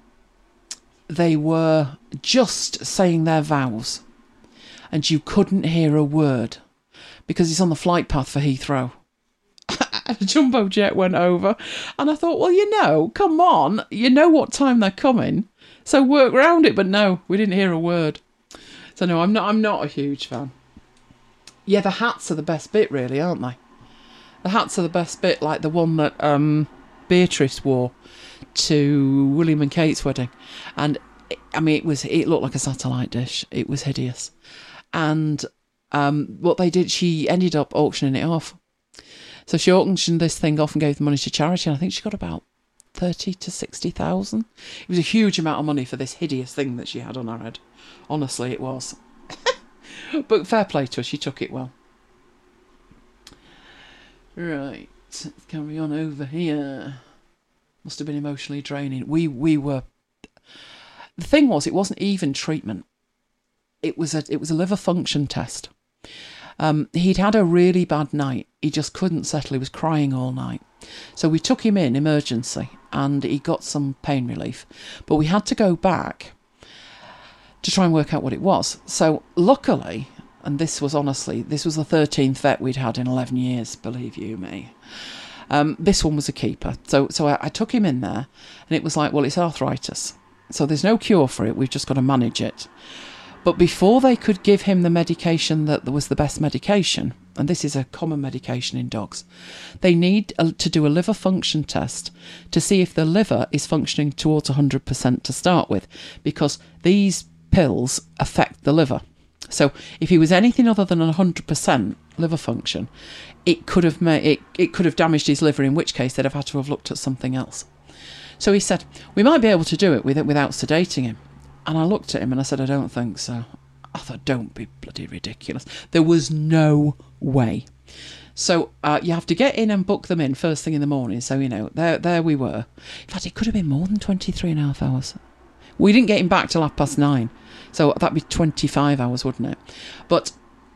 they were just saying their vows. And you couldn't hear a word, because it's on the flight path for Heathrow. And a jumbo jet went over, and I thought, well, you know, come on, you know what time they're coming, so work round it. But no, we didn't hear a word. So no, I'm not. I'm not a huge fan. Yeah, the hats are the best bit, really, aren't they? The hats are the best bit, like the one that um, Beatrice wore to William and Kate's wedding, and it, I mean, it was it looked like a satellite dish. It was hideous, and. Um, what they did, she ended up auctioning it off. So she auctioned this thing off and gave the money to charity, and I think she got about thirty to sixty thousand. It was a huge amount of money for this hideous thing that she had on her head. Honestly, it was. But fair play to her, she took it well. Right, let's carry on over here. Must have been emotionally draining. We we were... The thing was, it wasn't even treatment. It was a it was a liver function test. Um, he'd had a really bad night. He just couldn't settle. He was crying all night. So we took him in emergency and he got some pain relief. But we had to go back to try and work out what it was. So luckily, and this was honestly, this was the thirteenth vet we'd had in eleven years, believe you me. Um, this one was a keeper. So so I, I took him in there and it was like, well, it's arthritis. So there's no cure for it. We've just got to manage it. But before they could give him the medication that was the best medication, and this is a common medication in dogs, they need a, to do a liver function test to see if the liver is functioning towards one hundred percent to start with, because these pills affect the liver. So if he was anything other than one hundred percent liver function, it could have made, it, it could have damaged his liver, in which case they'd have had to have looked at something else. So he said, we might be able to do it with it without sedating him. And I looked at him and I said, I don't think so. I thought, don't be bloody ridiculous. There was no way. So uh, you have to get in and book them in first thing in the morning. So, you know, there there we were. In fact, it could have been more than twenty-three and a half hours. We didn't get him back till half past nine. So that'd be twenty-five hours, wouldn't it? But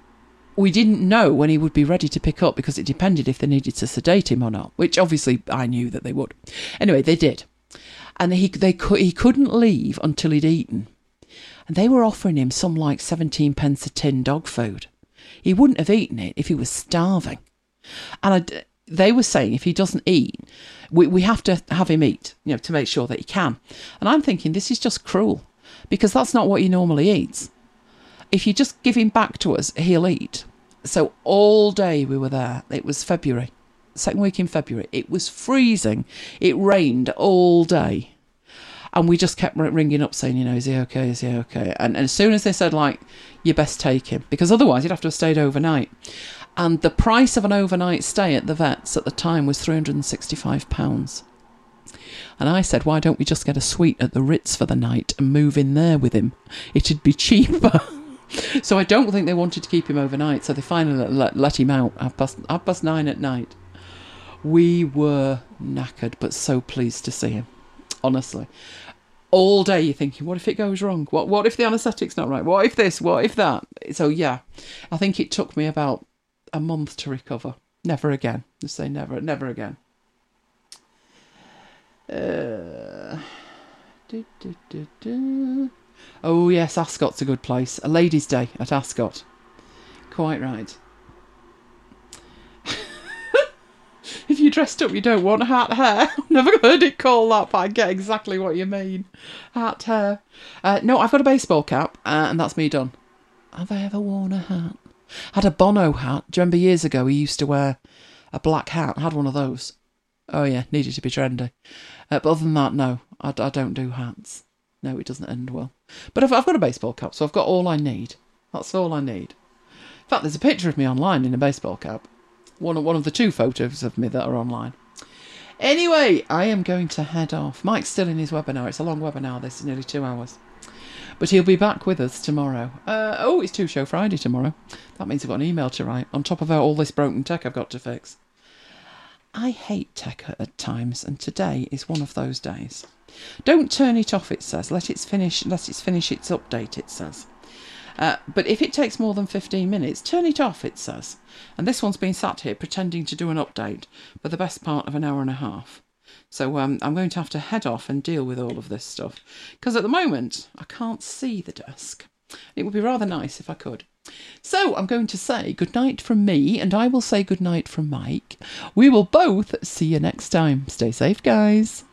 we didn't know when he would be ready to pick up because it depended if they needed to sedate him or not, which obviously I knew that they would. Anyway, they did. And he they he couldn't leave until he'd eaten. And they were offering him some like seventeen pence a tin dog food. He wouldn't have eaten it if he was starving. And I, they were saying if he doesn't eat, we, we have to have him eat, you know, to make sure that he can. And I'm thinking this is just cruel because that's not what he normally eats. If you just give him back to us, he'll eat. So all day we were there. It was February. Second week in February. It was freezing. It rained all day. And we just kept ringing up saying, you know, is he okay? Is he okay? And, and as soon as they said, like, you best take him, because otherwise you'd have to have stayed overnight. And the price of an overnight stay at the vet's at the time was three hundred sixty-five pounds. And I said, why don't we just get a suite at the Ritz for the night and move in there with him? It'd be cheaper. So I don't think they wanted to keep him overnight. So they finally let, let him out half past, half past nine at night. We were knackered, but so pleased to see him. Honestly. All day you're thinking, what if it goes wrong? What what if the anaesthetic's not right? What if this? What if that? So yeah, I think it took me about a month to recover. Never again. Just say never, never again. Uh, do, do, do, do. Oh yes, Ascot's a good place. A ladies' day at Ascot. Quite right. If you dressed up, you don't want hat hair. I've never heard it called that, but I get exactly what you mean. Hat hair. Uh, no, I've got a baseball cap, uh, and that's me done. Have I ever worn a hat? I had a Bono hat. Do you remember years ago he used to wear a black hat? I had one of those. Oh yeah, needed to be trendy. Uh, but other than that, no, I, I don't do hats. No, it doesn't end well. But I've, I've got a baseball cap, so I've got all I need. That's all I need. In fact, there's a picture of me online in a baseball cap. One of, one of the two photos of me that are online. Anyway, I am going to head off. Mike's still in his webinar. It's a long webinar. This is nearly two hours. But he'll be back with us tomorrow. Uh, oh, it's Two Show Friday tomorrow. That means I've got an email to write, on top of all this broken tech I've got to fix. I hate tech at times, and today is one of those days. Don't turn it off, it says. Let it finish, let it finish its update, it says. Uh, but if it takes more than fifteen minutes, turn it off, it says. And this one's been sat here pretending to do an update for the best part of an hour and a half. So um, I'm going to have to head off and deal with all of this stuff. Because at the moment, I can't see the desk. It would be rather nice if I could. So I'm going to say good night from me, and I will say good night from Mike. We will both see you next time. Stay safe, guys.